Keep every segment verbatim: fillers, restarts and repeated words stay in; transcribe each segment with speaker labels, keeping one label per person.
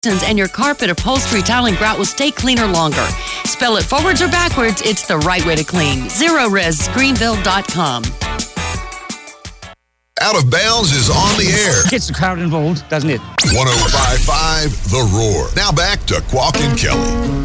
Speaker 1: and your carpet, upholstery, tile, and grout will stay cleaner longer. Spell it forwards or backwards, it's the right way to clean. zero res greenville dot com.
Speaker 2: Out of Bounds is on the air.
Speaker 3: Gets the crowd involved, doesn't it?
Speaker 2: one oh five point five The Roar. Now back to Quack and Kelly.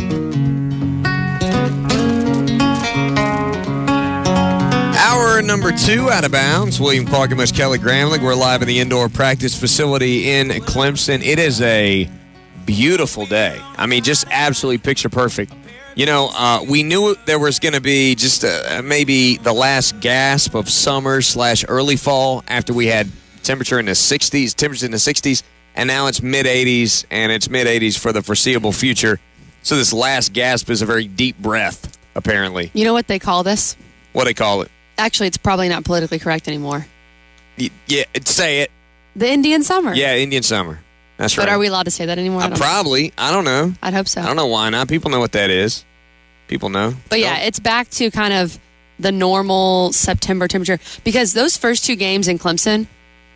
Speaker 4: Hour number two, Out of Bounds. William Clark and Miss Kelly Gramling. We're live in the indoor practice facility in Clemson. It is a beautiful day. I mean, just absolutely picture perfect. You know, uh, we knew there was going to be just uh, maybe the last gasp of summer slash early fall after we had temperature in the sixties, temperatures in the sixties, and now it's mid-eighties, and it's mid-eighties for the foreseeable future. So this last gasp is a very deep breath, apparently.
Speaker 5: You know what they call this?
Speaker 4: What do they call it?
Speaker 5: Actually, it's probably not politically correct anymore.
Speaker 4: Y- yeah, say it.
Speaker 5: The Indian summer.
Speaker 4: Yeah, Indian summer. That's
Speaker 5: but
Speaker 4: right.
Speaker 5: But are we allowed to say that anymore?
Speaker 4: Uh,
Speaker 5: I
Speaker 4: probably. Know. I don't know.
Speaker 5: I'd hope so.
Speaker 4: I don't know why not. People know what that is. People know.
Speaker 5: But yeah, it's back to kind of the normal September temperature. Because those first two games in Clemson,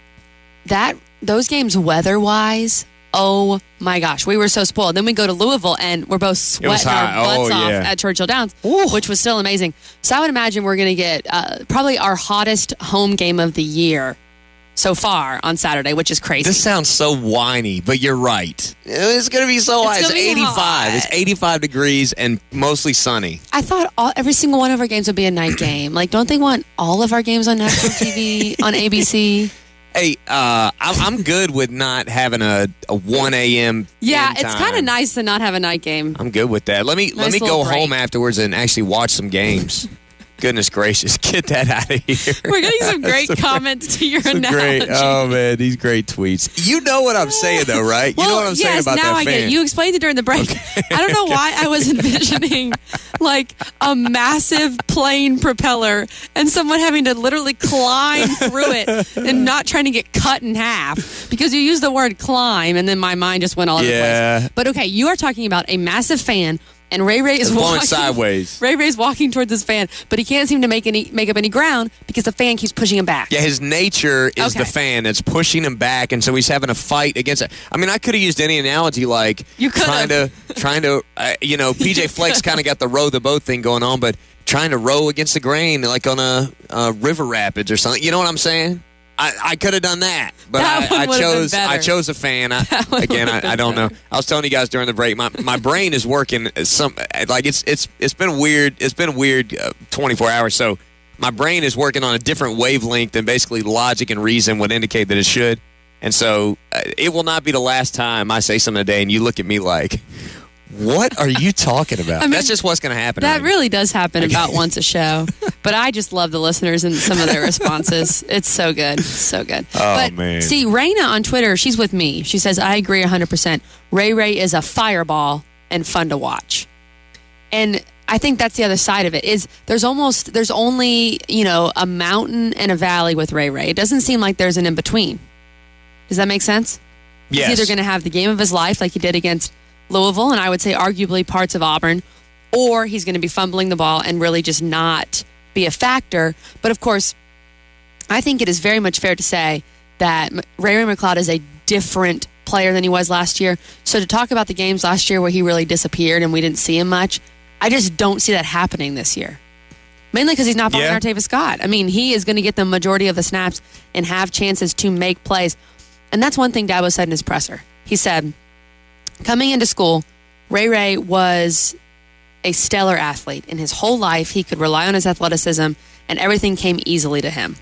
Speaker 5: that those games weather-wise, oh my gosh, we were so spoiled. Then we go to Louisville and we're both sweating our butts
Speaker 4: oh,
Speaker 5: off
Speaker 4: yeah.
Speaker 5: at Churchill Downs,
Speaker 4: Ooh.
Speaker 5: which was still amazing. So I would imagine we're going to get uh, probably our hottest home game of the year so far on Saturday, which is crazy.
Speaker 4: This sounds so whiny, but you're right. It's going to be so hot. It's, it's eighty-five. Hot. It's eighty-five degrees and mostly sunny.
Speaker 5: I thought all, every single one of our games would be a night game. Like, don't they want all of our games on national T V, on A B C?
Speaker 4: Hey, uh, I'm, I'm good with not having a, a one a.m.
Speaker 5: Yeah, it's kind of nice to not have a night game.
Speaker 4: I'm good with that. Let me
Speaker 5: nice
Speaker 4: let me go
Speaker 5: break.
Speaker 4: home afterwards and actually watch some games. Goodness gracious, get that out of here.
Speaker 5: We're getting some great some comments to your analogy.
Speaker 4: Great, oh, man, these great tweets. You know what I'm saying, though, right?
Speaker 5: Well,
Speaker 4: you know what I'm
Speaker 5: yes,
Speaker 4: saying about
Speaker 5: now
Speaker 4: that
Speaker 5: I
Speaker 4: fan.
Speaker 5: get it. You explained it during the break.
Speaker 4: Okay.
Speaker 5: I don't know why I was envisioning like a massive plane propeller and someone having to literally climb through it and not trying to get cut in half because you used the word climb and then my mind just went all over
Speaker 4: yeah.
Speaker 5: the place. But okay, you are talking about a massive fan. And Ray Ray is
Speaker 4: it's
Speaker 5: walking
Speaker 4: going sideways.
Speaker 5: Ray Ray's walking towards this fan, but he can't seem to make any make up any ground because the fan keeps pushing him back.
Speaker 4: Yeah, his nature is
Speaker 5: okay.
Speaker 4: the fan that's pushing him back, and so he's having a fight against it. I mean, I could have used any analogy like
Speaker 5: you
Speaker 4: trying to trying to uh, you know, P J Flex kind of got the row the boat thing going on, but trying to row against the grain like on a, a river rapids or something. You know what I'm saying? I, I could have done that, but
Speaker 5: that
Speaker 4: I, I chose
Speaker 5: I
Speaker 4: chose a fan. I, again, I, I don't know. I was telling you guys during the break, my, my brain is working some like it's it's it's been weird. It's been weird uh, twenty-four hours. So my brain is working on a different wavelength than basically logic and reason would indicate that it should. And so uh, it will not be the last time I say something today, and you look at me like, what are you talking about? I mean, that's just what's going to happen.
Speaker 5: That
Speaker 4: right?
Speaker 5: really does happen okay. about once a show. But I just love the listeners and some of their responses. It's so good. So good.
Speaker 4: Oh,
Speaker 5: but,
Speaker 4: man.
Speaker 5: See, Raina on Twitter, she's with me. She says, I agree one hundred percent. Ray Ray is a fireball and fun to watch. And I think that's the other side of it is there's almost, there's only, you know, a mountain and a valley with Ray Ray. It doesn't seem like there's an in-between. Does that make sense?
Speaker 4: Yes.
Speaker 5: He's either going to have the game of his life like he did against Louisville, and I would say arguably parts of Auburn, or he's going to be fumbling the ball and really just not be a factor. But of course, I think it is very much fair to say that Ray Ray McCloud is a different player than he was last year. So to talk about the games last year where he really disappeared and we didn't see him much, I just don't see that happening this year. Mainly because he's not following
Speaker 4: yeah.
Speaker 5: Artavis Scott. I mean, he is going to get the majority of the snaps and have chances to make plays. And that's one thing Dabo said in his presser. He said, coming into school, Ray Ray was a stellar athlete. In his whole life, he could rely on his athleticism, and everything came easily to him.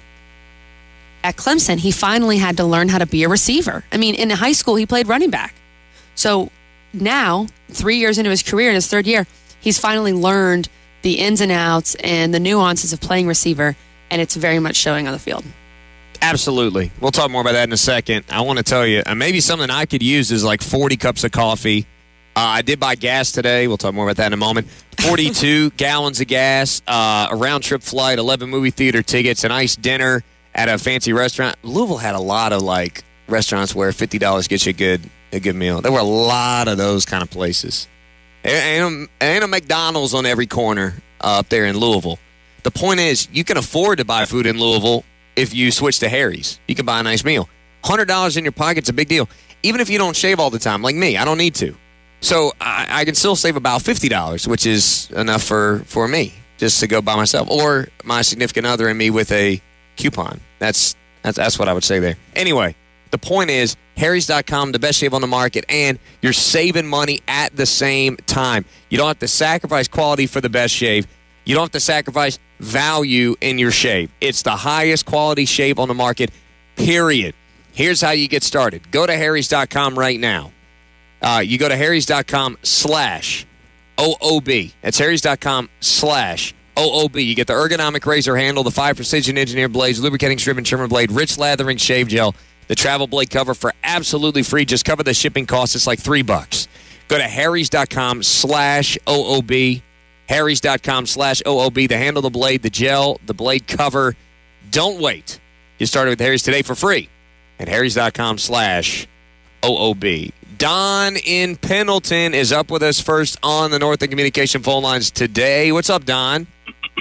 Speaker 5: At Clemson, he finally had to learn how to be a receiver. I mean, in high school, he played running back. So now, three years into his career, in his third year, he's finally learned the ins and outs and the nuances of playing receiver, and it's very much showing on the field.
Speaker 4: Absolutely. We'll talk more about that in a second. I want to tell you, uh, maybe something I could use is like forty cups of coffee. Uh, I did buy gas today. We'll talk more about that in a moment. forty-two gallons of gas, uh, a round-trip flight, eleven movie theater tickets, a nice dinner at a fancy restaurant. Louisville had a lot of, like, restaurants where fifty dollars gets you a good a good meal. There were a lot of those kind of places. There ain't a, ain't a McDonald's on every corner uh, up there in Louisville. The point is, you can afford to buy food in Louisville if you switch to Harry's. You can buy a nice meal. one hundred dollars in your pocket's a big deal. even if you don't shave all the time, like me, I don't need to. So I, I can still save about fifty dollars, which is enough for, for me just to go by myself, or my significant other and me with a coupon. That's that's that's what I would say there. Anyway, the point is, Harry's dot com, the best shave on the market, and you're saving money at the same time. You don't have to sacrifice quality for the best shave. You don't have to sacrifice value in your shave. It's the highest quality shave on the market, period. Here's how you get started. Go to Harry's dot com right now. Uh, you go to Harry's dot com slash O O B. That's Harry's dot com slash O O B. You get the ergonomic razor handle, the five precision engineered blades, lubricating strip and trimmer blade, rich lathering shave gel, the travel blade cover for absolutely free. Just cover the shipping costs. It's like three bucks. Go to Harry's dot com slash O O B. Harry's dot com slash O O B. The handle, the blade, the gel, the blade cover. Don't wait. You started with Harry's today for free at Harry's dot com slash O O B. Don in Pendleton is up with us first on the Northern Communication phone lines today. What's up, Don?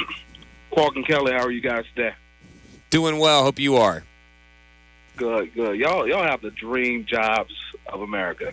Speaker 6: Quark and Kelly, how are you guys today?
Speaker 4: Doing well. Hope you are.
Speaker 6: Good, good. Y'all, y'all have the dream jobs of America.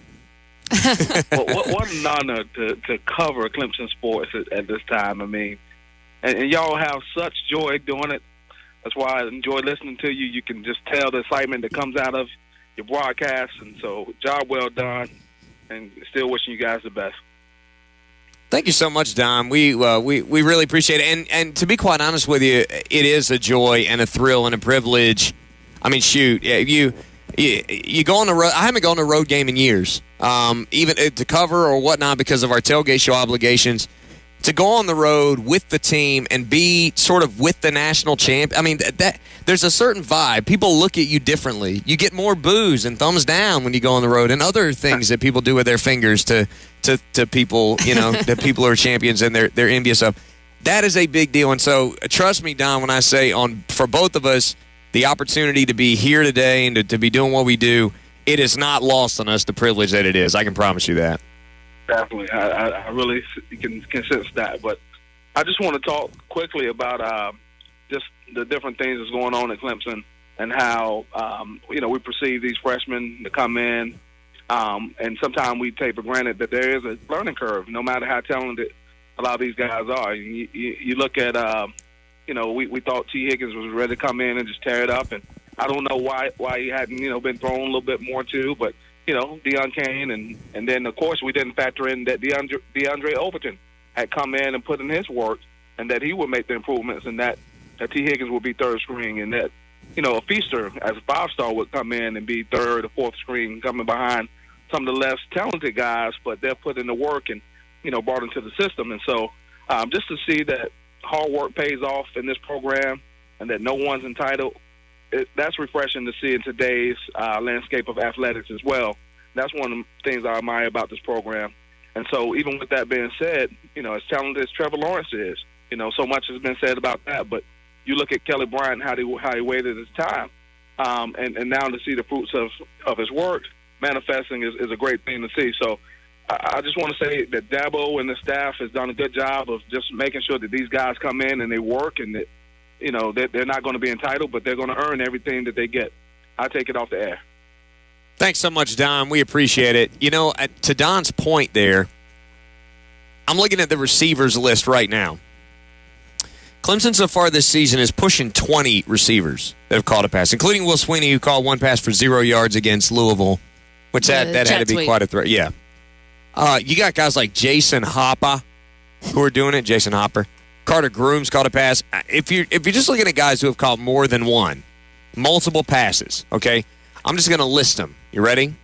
Speaker 6: what, what, what an honor to, to cover Clemson sports at, at this time. I mean, and, and y'all have such joy doing it. That's why I enjoy listening to you. You can just tell the excitement that comes out of your broadcast, and so job well done, and still wishing you guys the best.
Speaker 4: Thank you so much, Don. We uh, we we really appreciate it, and and to be quite honest with you, it is a joy and a thrill and a privilege. I mean, shoot, you you, you go on the road. I haven't gone to a road game in years, um, even to cover or whatnot because of our tailgate show obligations. To go on the road with the team and be sort of with the national champ, I mean, that, that there's a certain vibe. People look at you differently. You get more boos and thumbs down when you go on the road, and other things that people do with their fingers to to, to people, you know, that people are champions and they're they're envious of. That is a big deal, and so trust me, Don, when I say on for both of us, the opportunity to be here today and to, to be doing what we do, it is not lost on us the privilege that it is. I can promise you that.
Speaker 6: Definitely. I, I, I really can, can sense that. But I just want to talk quickly about uh, just the different things that's going on at Clemson and how, um, you know, we perceive these freshmen to come in. Um, and sometimes we take for granted that there is a learning curve, no matter how talented a lot of these guys are. You, you, you look at, uh, you know, we, we thought T. Higgins was ready to come in and just tear it up. And I don't know why why he hadn't, you know, been thrown a little bit more too, but you know, Deion Kane, and, and then, of course, we didn't factor in that DeAndre, DeAndre Overton had come in and put in his work, and that he would make the improvements, and that, that T. Higgins would be third string, and that, you know, a Feaster as a five-star would come in and be third or fourth string, coming behind some of the less talented guys, but they're put in the work and, you know, brought into the system. And so um, just to see that hard work pays off in this program and that no one's entitled, It, that's refreshing to see in today's uh, landscape of athletics as well. That's one of the things I admire about this program. And so even with that being said, you know, as talented as Trevor Lawrence is, you know, so much has been said about that. But you look at Kelly Bryant, how he, how he waited his time, um, and, and now to see the fruits of, of his work manifesting is, is a great thing to see. So I, I just want to say that Dabo and the staff has done a good job of just making sure that these guys come in and they work, and that, you know, they're, they're not going to be entitled, but they're going to earn everything that they get. I'll take it off the air.
Speaker 4: Thanks so much, Don. We appreciate it. You know, to Don's point there, I'm looking at the receivers list right now. Clemson so far this season is pushing twenty receivers that have caught a pass, including Will Sweeney, who caught one pass for zero yards against Louisville, which that, that had to be quite a threat. Yeah. Uh, you got guys like Jason Hopper who are doing it, Jason Hopper. Carter Grooms caught a pass. If you're, if you're just looking at guys who have caught more than one, multiple passes, okay, I'm just going to list them. You ready?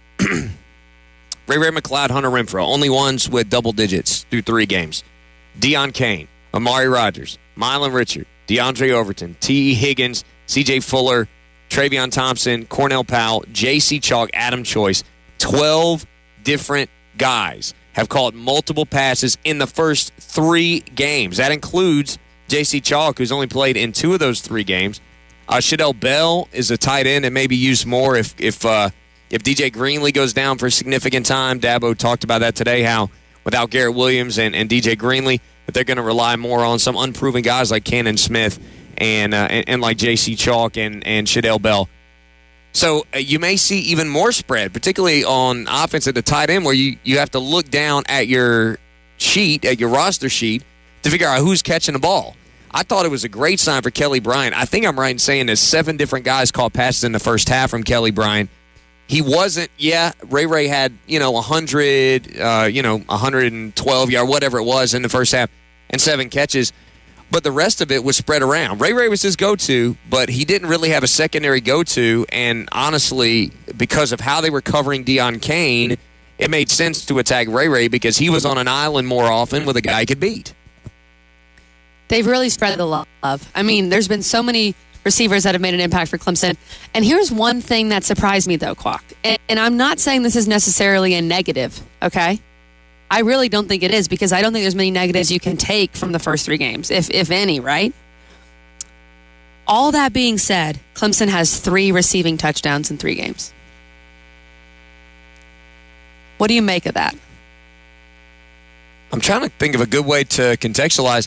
Speaker 4: Ray Ray McLeod, Hunter Renfrow, only ones with double digits through three games. Deion Kane, Amari Rodgers, Mylan Richard, DeAndre Overton, T. Higgins, C J. Fuller, Travion Thompson, Cornell Powell, J C. Chalk, Adam Choice. twelve different guys have caught multiple passes in the first three games. That includes J C. Chalk, who's only played in two of those three games. Uh, Shadell Bell is a tight end and maybe used more if if uh, if D J Greenlee goes down for a significant time. Dabo talked about that today, how without Garrett Williams and, and D J Greenlee, that they're going to rely more on some unproven guys like Cannon Smith and uh, and, and like J C. Chalk and, and Shadell Bell. So uh, you may see even more spread, particularly on offense at the tight end, where you, you have to look down at your sheet, at your roster sheet, to figure out who's catching the ball. I thought it was a great sign for Kelly Bryant. I think I'm right in saying there's seven different guys caught passes in the first half from Kelly Bryant. He wasn't, yeah, Ray Ray had, you know, one hundred, uh, you know, one hundred twelve yard, whatever it was in the first half, and seven catches. But the rest of it was spread around. Ray Ray was his go-to, but he didn't really have a secondary go-to. And honestly, because of how they were covering Deion Kane, it made sense to attack Ray Ray because he was on an island more often with a guy he could beat.
Speaker 5: They've really spread the love. I mean, there's been so many receivers that have made an impact for Clemson. And here's one thing that surprised me, though, Quack. And, and I'm not saying this is necessarily a negative, okay? I really don't think it is because I don't think there's many negatives you can take from the first three games, if if any, right? All that being said, Clemson has three receiving touchdowns in three games. What do you make of that?
Speaker 4: I'm trying to think of a good way to contextualize.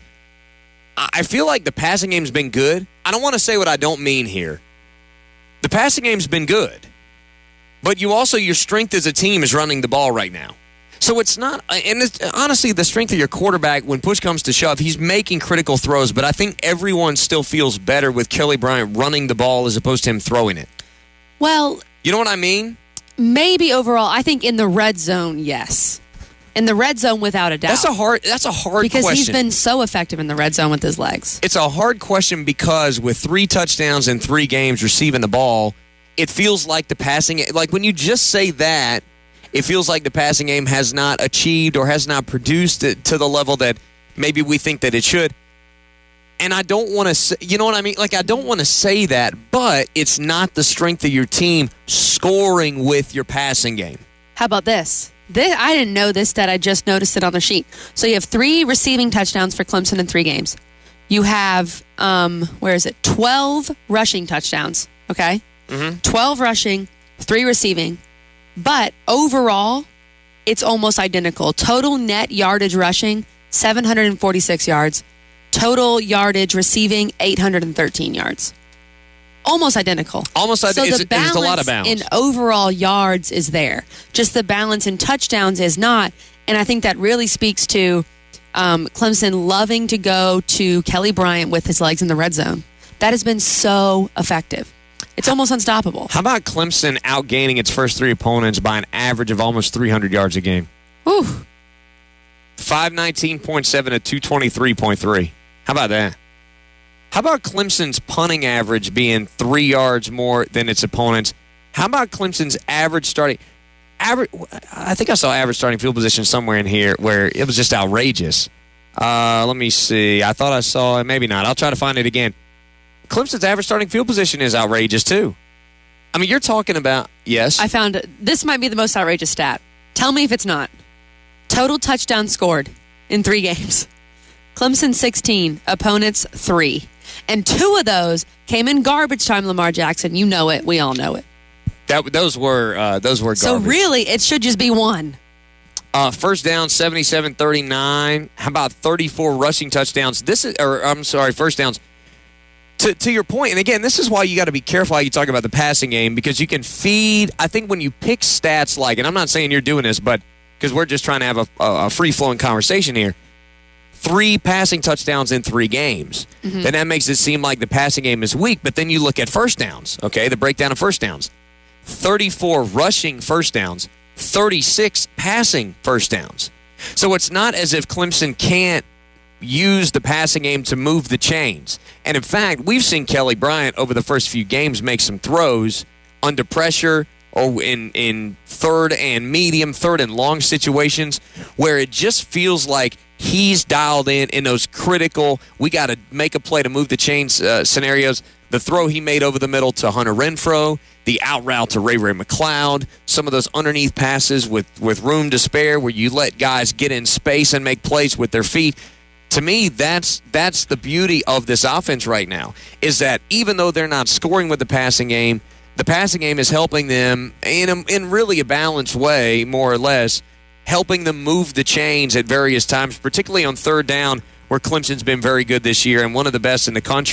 Speaker 4: I feel like the passing game's been good. I don't want to say what I don't mean here. The passing game's been good. But you also, your strength as a team is running the ball right now. So it's not, and it's, honestly, the strength of your quarterback, when push comes to shove, he's making critical throws, but I think everyone still feels better with Kelly Bryant running the ball as opposed to him throwing it.
Speaker 5: Well,
Speaker 4: you know what I mean?
Speaker 5: Maybe overall, I think in the red zone, yes. In the red zone, without a doubt.
Speaker 4: That's a hard. That's a hard
Speaker 5: because
Speaker 4: question.
Speaker 5: Because he's been so effective in the red zone with his legs.
Speaker 4: It's a hard question because with three touchdowns in three games receiving the ball, it feels like the passing. Like when you just say that, it feels like the passing game has not achieved or has not produced it to the level that maybe we think that it should. And I don't want to say, you know what I mean? Like I don't want to say that, but it's not the strength of your team scoring with your passing game.
Speaker 5: How about this? This, I didn't know this stat. I just noticed it on the sheet. So you have three receiving touchdowns for Clemson in three games. You have, um, where is it? twelve rushing touchdowns, okay?
Speaker 4: Mm-hmm.
Speaker 5: twelve rushing, three receiving. But overall, it's almost identical. Total net yardage rushing, seven hundred forty-six yards. Total yardage receiving, eight hundred thirteen yards. Almost identical.
Speaker 4: Almost
Speaker 5: so
Speaker 4: identical.
Speaker 5: The balance
Speaker 4: it's a lot of bounds.
Speaker 5: in overall yards is there. Just the balance in touchdowns is not. And I think that really speaks to um, Clemson loving to go to Kelly Bryant with his legs in the red zone. That has been so effective. It's almost unstoppable.
Speaker 4: How about Clemson outgaining its first three opponents by an average of almost three hundred yards a game?
Speaker 5: Whew.
Speaker 4: five nineteen point seven to two twenty-three point three. How about that? How about Clemson's punting average being three yards more than its opponents? How about Clemson's average starting average? I think I saw average starting field position somewhere in here where it was just outrageous. Uh, let me see. I thought I saw it. Maybe not. I'll try to find it again. Clemson's average starting field position is outrageous too. I mean, you're talking about yes.
Speaker 5: I found it. This might be the most outrageous stat. Tell me if it's not. Total touchdowns scored in three games. Clemson sixteen, opponents three. And two of those came in garbage time, Lamar Jackson. You know it. We all know it.
Speaker 4: That those were uh, those were garbage.
Speaker 5: So really, it should just be one.
Speaker 4: Uh, first down, seventy-seven thirty-nine. How about thirty-four rushing touchdowns? This is, or I'm sorry, first downs. To to your point, and again, this is why you got to be careful how you talk about the passing game because you can feed. I think when you pick stats like, and I'm not saying you're doing this, but because we're just trying to have a, a, a free-flowing conversation here. Three passing touchdowns in three games. Mm-hmm. Then that makes it seem like the passing game is weak, but then you look at first downs, okay, the breakdown of first downs. thirty-four rushing first downs, thirty-six passing first downs. So it's not as if Clemson can't use the passing game to move the chains. And in fact, we've seen Kelly Bryant over the first few games make some throws under pressure or in, in third and medium, third and long situations where it just feels like he's dialed in in those critical, we got to make a play to move the chains uh, scenarios. The throw he made over the middle to Hunter Renfrow, the out route to Ray Ray McCloud, some of those underneath passes with, with room to spare where you let guys get in space and make plays with their feet. To me, that's that's the beauty of this offense right now, is that even though they're not scoring with the passing game, the passing game is helping them in a, in really a balanced way, more or less, helping them move the chains at various times, particularly on third down, where Clemson's been very good this year and one of the best in the country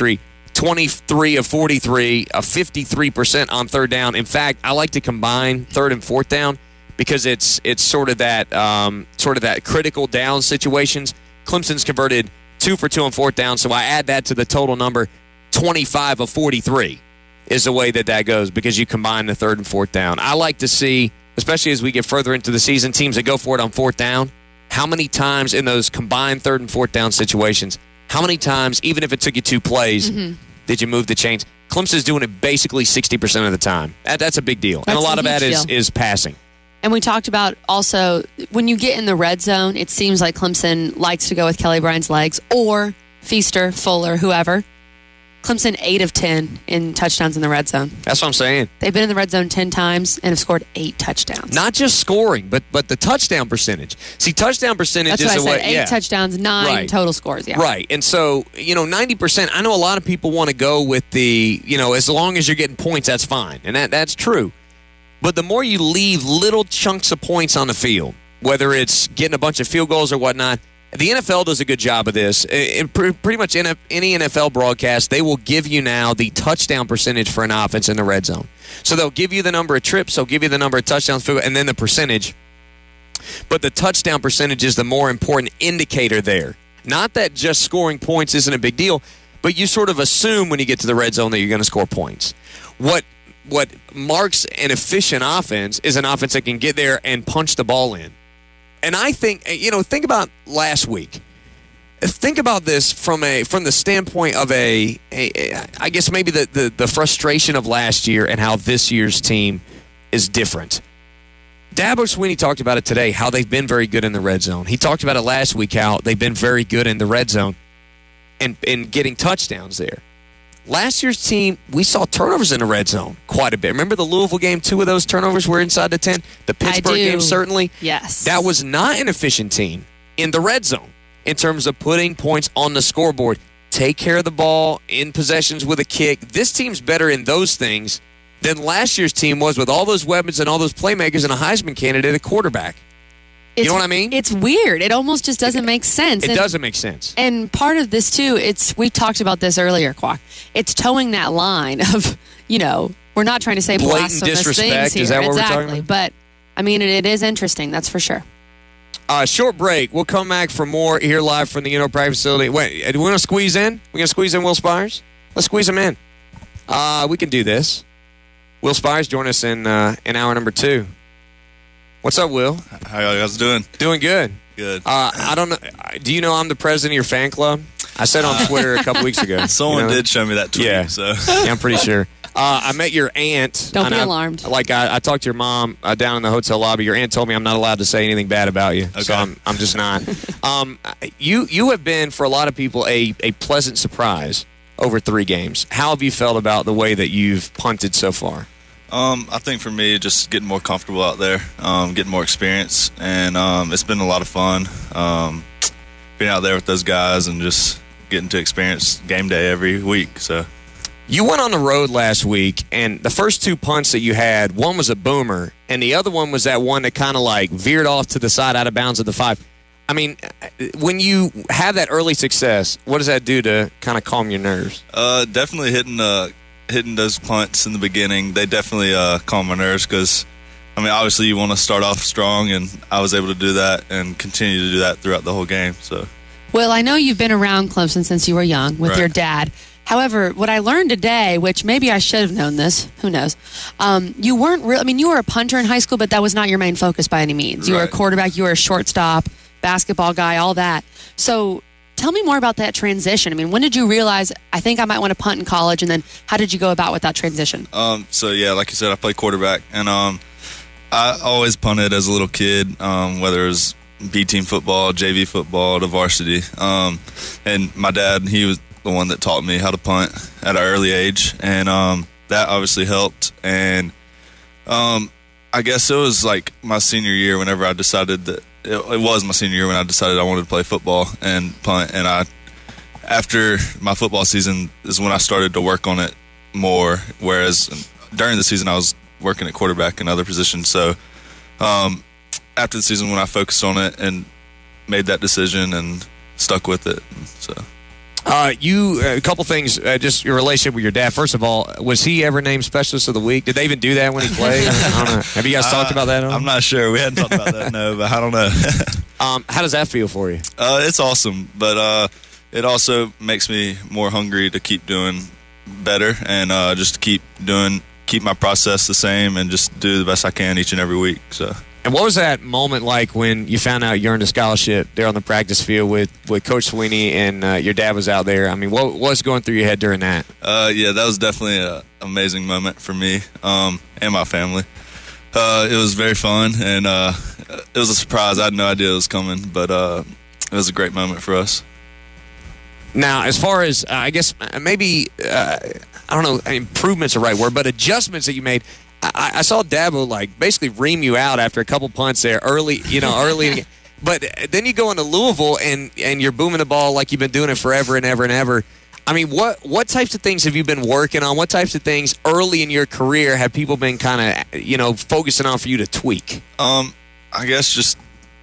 Speaker 4: twenty-three of forty-three, a fifty-three percent on third down. In fact, I like to combine third and fourth down because it's it's sort of that um, sort of that critical down situations. Clemson's converted two for two on fourth down, so I add that to the total number. twenty-five of forty-three is the way that that goes because you combine the third and fourth down. I like to see, especially as we get further into the season, teams that go for it on fourth down, how many times in those combined third and fourth down situations, how many times, even if it took you two plays, mm-hmm. did you move the chains? Clemson's doing it basically sixty percent of the time. That, that's a big deal.
Speaker 5: That's
Speaker 4: and a lot
Speaker 5: a
Speaker 4: of that is,
Speaker 5: deal.
Speaker 4: is passing.
Speaker 5: And we talked about also, when you get in the red zone, it seems like Clemson likes to go with Kelly Bryant's legs or Feaster, Fuller, whoever. Clemson eight of ten in touchdowns in the red zone.
Speaker 4: That's what I'm saying.
Speaker 5: They've been in the red zone ten times and have scored eight touchdowns.
Speaker 4: Not just scoring, but but the touchdown percentage. See, touchdown percentage
Speaker 5: That's
Speaker 4: is
Speaker 5: what
Speaker 4: the
Speaker 5: I said.
Speaker 4: way.
Speaker 5: Eight
Speaker 4: yeah.
Speaker 5: touchdowns, nine
Speaker 4: Right.
Speaker 5: total scores. Yeah.
Speaker 4: Right. And so, you know, ninety percent, I know a lot of people want to go with the, you know, as long as you're getting points, that's fine. And that that's true. But the more you leave little chunks of points on the field, whether it's getting a bunch of field goals or whatnot, the N F L does a good job of this. In pretty much any N F L broadcast, they will give you now the touchdown percentage for an offense in the red zone. So they'll give you the number of trips, they'll give you the number of touchdowns, and then the percentage. But the touchdown percentage is the more important indicator there. Not that just scoring points isn't a big deal, but you sort of assume when you get to the red zone that you're going to score points. What what marks an efficient offense is an offense that can get there and punch the ball in. And I think, you know, think about last week. Think about this from a from the standpoint of a, a, a I guess maybe the, the, the frustration of last year and how this year's team is different. Dabo Swinney talked about it today, how they've been very good in the red zone. He talked about it last week, how they've been very good in the red zone and, and getting touchdowns there. Last year's team, we saw turnovers in the red zone quite a bit. Remember the Louisville game? Two of those turnovers were inside the ten. The Pittsburgh game, certainly.
Speaker 5: Yes.
Speaker 4: That was not an efficient team in the red zone in terms of putting points on the scoreboard. Take care of the ball in possessions with a kick. This team's better in those things than last year's team was with all those weapons and all those playmakers and a Heisman candidate at quarterback.
Speaker 5: It's,
Speaker 4: you know what I mean?
Speaker 5: It's weird. It almost just doesn't make sense.
Speaker 4: It
Speaker 5: and,
Speaker 4: doesn't make sense.
Speaker 5: And part of this, too, it's we talked about this earlier, Quack. It's towing that line of, you know, we're not trying to say
Speaker 4: blatant
Speaker 5: blasphemous
Speaker 4: disrespect.
Speaker 5: things here.
Speaker 4: Is that what
Speaker 5: exactly.
Speaker 4: we're talking about?
Speaker 5: But, I mean, it, it is interesting. That's for sure.
Speaker 4: Uh, short break. We'll come back for more here live from the indoor practice facility. Wait, do we want to squeeze in? We going to squeeze in Will Spires? Let's squeeze him in. Uh, we can do this. Will Spires join us in uh, in hour number two. What's up, Will?
Speaker 7: How y'all guys doing?
Speaker 4: Doing good.
Speaker 7: Good.
Speaker 4: Uh, I don't know. Do you know I'm the president of your fan club? I said on Twitter a couple weeks ago.
Speaker 7: Someone
Speaker 4: you know?
Speaker 7: did show me that tweet.
Speaker 4: Yeah.
Speaker 7: So
Speaker 4: yeah, I'm pretty sure. Uh, I met your aunt.
Speaker 5: Don't be
Speaker 4: I,
Speaker 5: alarmed.
Speaker 4: Like I, I talked to your mom uh, down in the hotel lobby. Your aunt told me I'm not allowed to say anything bad about you,
Speaker 7: Okay.
Speaker 4: so I'm, I'm just not. um, you you have been for a lot of people a a pleasant surprise over three games. How have you felt about the way that you've punted so far?
Speaker 7: Um, I think for me, just getting more comfortable out there, um, getting more experience, and um, it's been a lot of fun um, being out there with those guys and just getting to experience game day every week. So,
Speaker 4: you went on the road last week, and the first two punts that you had, one was a boomer, and the other one was that one that kind of like veered off to the side out of bounds at the five. I mean, when you have that early success, what does that do to kind of calm your nerves?
Speaker 7: uh, definitely hitting the. hitting those punts in the beginning, they definitely uh, calm my nerves because, I mean, obviously you want to start off strong, and I was able to do that and continue to do that throughout the whole game. So,
Speaker 5: Well, I know you've been around Clemson since you were young with
Speaker 7: Right.
Speaker 5: your dad. However, what I learned today, which maybe I should have known this, who knows, um, you weren't real. I mean, you were a punter in high school, but that was not your main focus by any means. You were a
Speaker 7: Right.
Speaker 5: quarterback, you were a shortstop, basketball guy, all that. So tell me more about that transition. I mean, when did you realize, I think I might want to punt in college, and then how did you go about with that transition?
Speaker 7: um, so yeah, like you said, I played quarterback, and um, I always punted as a little kid, um, whether it was B team football, J V football, to varsity. Um, and my dad, he was the one that taught me how to punt at an early age, and um, that obviously helped. And um, I guess it was like my senior year whenever I decided that it, it was my senior year when I decided I wanted to play football and punt. And I, after my football season, is when I started to work on it more. Whereas during the season, I was working at quarterback and other positions. So um, after the season, when I focused on it and made that decision and stuck with it, so.
Speaker 4: Uh, you uh, a couple things, uh, just your relationship with your dad. First of all, was he ever named Specialist of the Week? Did they even do that when he played? I don't know. Have you guys uh, talked about that?
Speaker 7: I'm not sure. We hadn't talked about that, no, but I don't know.
Speaker 4: um, how does that feel for you?
Speaker 7: Uh, it's awesome, but uh, it also makes me more hungry to keep doing better and uh, just to keep doing, keep my process the same and just do the best I can each and every week. So.
Speaker 4: And what was that moment like when you found out you earned a scholarship there on the practice field with, with Coach Sweeney and uh, your dad was out there? I mean, what, what was going through your head during that?
Speaker 7: Uh, yeah, that was definitely an amazing moment for me um, and my family. Uh, it was very fun, and uh, it was a surprise. I had no idea it was coming, but uh, it was a great moment for us.
Speaker 4: Now, as far as, uh, I guess, maybe, uh, I don't know, improvements are the right word, but adjustments that you made, I, I saw Dabo like basically ream you out after a couple punts there early, you know, early. But then you go into Louisville and, and you're booming the ball like you've been doing it forever and ever and ever. I mean, what what types of things have you been working on? What types of things early in your career have people been kind of, you know, focusing on for you to tweak?
Speaker 7: Um, I guess just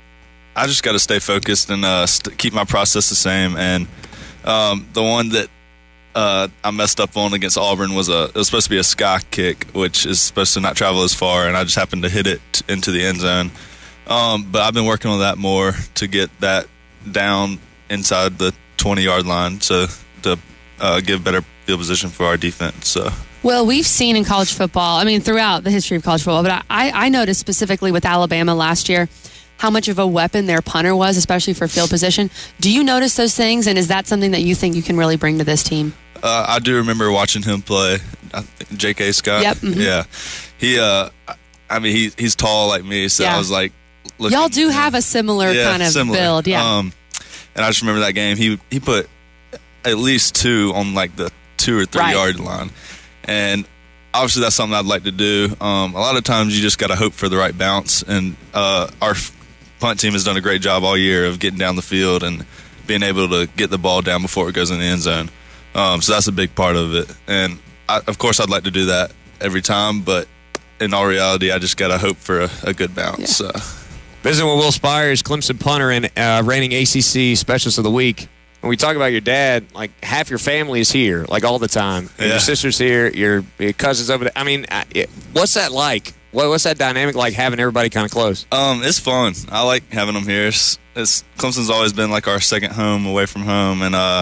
Speaker 7: I just got to stay focused and uh, st- keep my process the same. And um, the one that Uh, I messed up on against Auburn was a it was supposed to be a sky kick, which is supposed to not travel as far, and I just happened to hit it t- into the end zone. Um, but I've been working on that more to get that down inside the twenty-yard line, so to uh, give better field position for our defense. So.
Speaker 5: Well, we've seen in college football, I mean, throughout the history of college football, but I, I noticed specifically with Alabama last year how much of a weapon their punter was, especially for field position. Do you notice those things, and is that something that you think you can really bring to this team?
Speaker 7: Uh, I do remember watching him play. I think J K. Scott.
Speaker 5: Yep. Mm-hmm.
Speaker 7: Yeah. He. Uh, I mean, he he's tall like me, so
Speaker 5: yeah.
Speaker 7: I was like, looking,
Speaker 5: y'all do have a similar
Speaker 7: yeah,
Speaker 5: kind of
Speaker 7: similar.
Speaker 5: build, yeah.
Speaker 7: Um, and I just remember that game. He he put at least two on like the two or three
Speaker 5: right.
Speaker 7: yard line, and obviously that's something I'd like to do. Um, a lot of times you just got to hope for the right bounce, and uh, our punt team has done a great job all year of getting down the field and being able to get the ball down before it goes in the end zone. Um, so that's a big part of it. And, I, of course, I'd like to do that every time, but in all reality, I just got to hope for a, a good bounce. Yeah. So.
Speaker 4: Visiting with Will Spires, Clemson punter and uh, reigning A C C Specialist of the Week. When we talk about your dad, like half your family is here, like all the time. Yeah. Your sister's here, your, your cousins over there. I mean, it, what's that like? What, what's that dynamic like having everybody kind of close?
Speaker 7: Um, it's fun. I like having them here. It's, it's Clemson's always been like our second home away from home, and uh,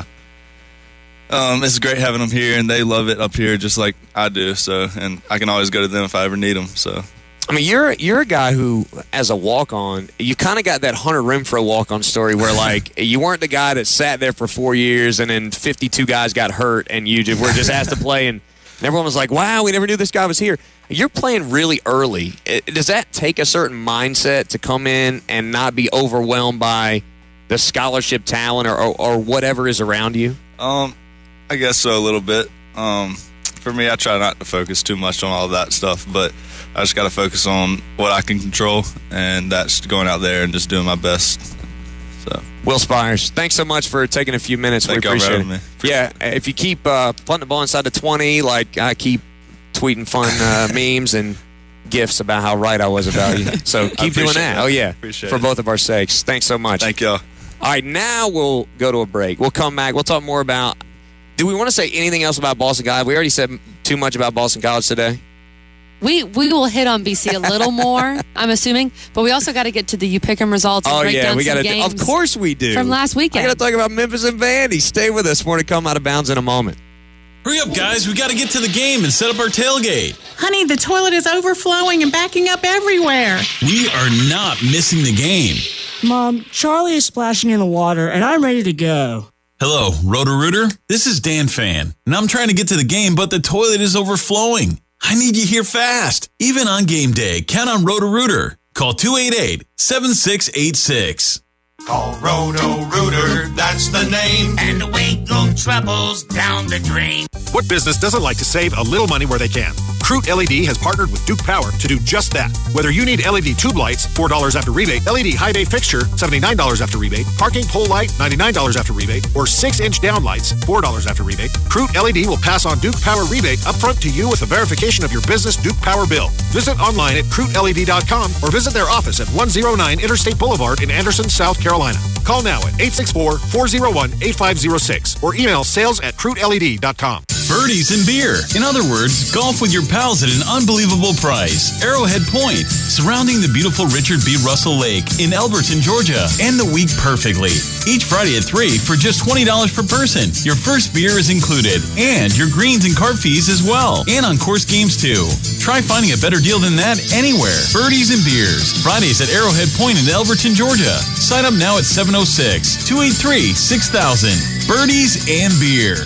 Speaker 7: um, it's great having them here, and they love it up here just like I do. So, and I can always go to them if I ever need them. So.
Speaker 4: I mean, you're you're a guy who, as a walk-on, you kind of got that Hunter Renfrow walk-on story where, like, you weren't the guy that sat there for four years and then fifty-two guys got hurt and you just, were just asked to play, and everyone was like, wow, we never knew this guy was here. You're playing really early. Does that take a certain mindset to come in and not be overwhelmed by the scholarship talent or, or, or whatever is around you?
Speaker 7: Um, I guess so, a little bit. Um, for me, I try not to focus too much on all of that stuff, but I just got to focus on what I can control, and that's going out there and just doing my best. So,
Speaker 4: Will Spires, thanks so much for taking a few minutes.
Speaker 7: Thank
Speaker 4: we appreciate it.
Speaker 7: Me.
Speaker 4: Yeah, if you keep uh, punting the ball inside the twenty, like I keep tweeting fun uh, memes and gifs about how right I was about you. So keep doing that.
Speaker 7: that.
Speaker 4: Oh, yeah,
Speaker 7: appreciate
Speaker 4: for
Speaker 7: it.
Speaker 4: both of our sakes. Thanks so much.
Speaker 7: Thank y'all.
Speaker 4: All right, now we'll go to a break. We'll come back. We'll talk more about – do we want to say anything else about Boston College? We already said too much about Boston College today.
Speaker 5: We we will hit on B C a little more, I'm assuming, but we also got to get to the you pick 'em results and
Speaker 4: oh,
Speaker 5: break
Speaker 4: yeah,
Speaker 5: down
Speaker 4: we
Speaker 5: some
Speaker 4: gotta
Speaker 5: games.
Speaker 4: Do, of course we do.
Speaker 5: From last weekend.
Speaker 4: I got to talk about Memphis and Vandy. Stay with us. More to come out of bounds in a moment.
Speaker 8: Hurry up, guys. We got to get to the game and set up our tailgate.
Speaker 9: Honey, the toilet is overflowing and backing up everywhere.
Speaker 8: We are not missing the game.
Speaker 10: Mom, Charlie is splashing in the water, and I'm ready to go.
Speaker 8: Hello, Roto-Rooter. This is Dan Fan, and I'm trying to get to the game, but the toilet is overflowing. I need you here fast. Even on game day, count on Roto-Rooter. Call two eight eight, seven six eight six.
Speaker 11: Call Roto-Rooter, that's the name. And away go troubles down the drain.
Speaker 12: What business doesn't like to save a little money where they can? Crute L E D has partnered with Duke Power to do just that. Whether you need L E D tube lights, four dollars after rebate, L E D high bay fixture, seventy-nine dollars after rebate, parking pole light, ninety-nine dollars after rebate, or six inch down lights, four dollars after rebate, Crute L E D will pass on Duke Power rebate upfront to you with a verification of your business Duke Power bill. Visit online at crute L E D dot com or visit their office at one oh nine Interstate Boulevard in Anderson, South Carolina. Carolina. Call now at eight six four, four oh one, eight five oh six or email sales at crute L E D dot com.
Speaker 8: Birdies and beer. In other words, golf with your pals at an unbelievable price. Arrowhead Point, surrounding the beautiful Richard B. Russell Lake in Elberton, Georgia. And the week perfectly. Each Friday at three for just twenty dollars per person. Your first beer is included. And your greens and cart fees as well. And on course games too. Try finding a better deal than that anywhere. Birdies and beers. Fridays at Arrowhead Point in Elberton, Georgia. Sign up now at seven oh six, two eight three, six thousand. Birdies and beer.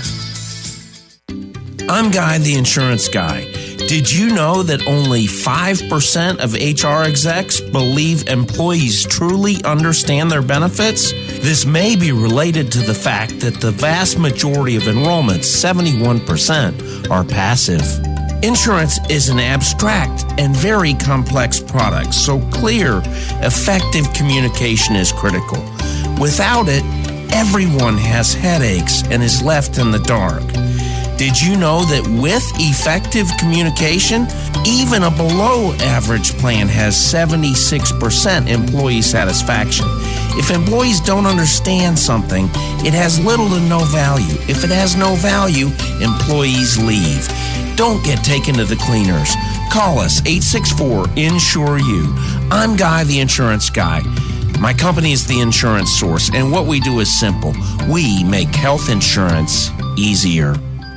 Speaker 13: I'm Guy, the insurance guy. Did you know that only five percent of H R execs believe employees truly understand their benefits? This may be related to the fact that the vast majority of enrollments, seventy-one percent, are passive. Insurance is an abstract and very complex product, so clear, effective communication is critical. Without it, everyone has headaches and is left in the dark. Did you know that with effective communication, even a below average plan has seventy-six percent employee satisfaction? If employees don't understand something, it has little to no value. If it has no value, employees leave. Don't get taken to the cleaners. Call us, eight six four, insure you. I'm Guy, the insurance guy. My company is The Insurance Source, and what we do is simple. We make health insurance easier.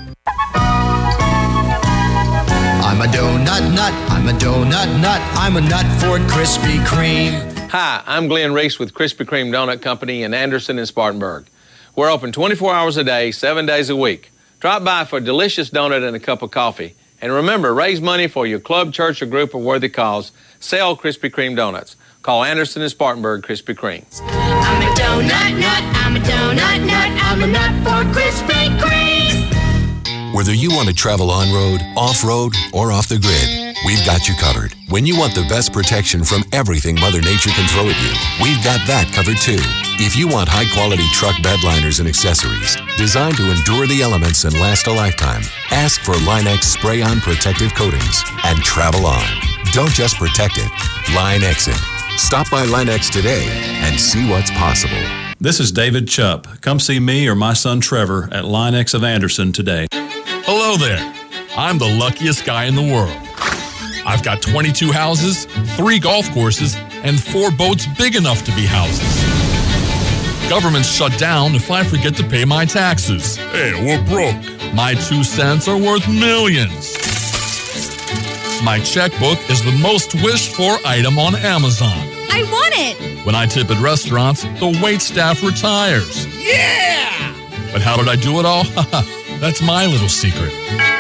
Speaker 14: I'm a donut nut, I'm a donut nut, I'm a nut for Krispy Kreme.
Speaker 15: Hi, I'm Glenn Reese with Krispy Kreme Donut Company in Anderson and Spartanburg. We're open twenty-four hours a day, seven days a week. Drop by for a delicious donut and a cup of coffee. And remember, raise money for your club, church, or group of worthy cause. Sell Krispy Kreme donuts. Call Anderson and Spartanburg Krispy Kreme.
Speaker 11: I'm a donut nut, I'm a donut nut, I'm a nut for Krispy Kreme.
Speaker 16: Whether you want to travel on-road, off-road, or off the grid, we've got you covered. When you want the best protection from everything Mother Nature can throw at you, we've got that covered too. If you want high-quality truck bed liners and accessories designed to endure the elements and last a lifetime, ask for Line-X spray-on protective coatings and travel on. Don't just protect it, Line-X it. Stop by Line-X today and see what's possible.
Speaker 17: This is David Chupp. Come see me or my son Trevor at Line-X of Anderson today.
Speaker 18: Hello there. I'm the luckiest guy in the world. I've got twenty-two houses, three golf courses, and four boats big enough to be houses. Government's shut down if I forget to pay my taxes. Hey, we're broke. My two cents are worth millions. My checkbook is the most wished-for item on Amazon.
Speaker 19: I want it!
Speaker 18: When I tip at restaurants, the wait staff retires.
Speaker 19: Yeah!
Speaker 18: But how did I do it all? That's my little secret.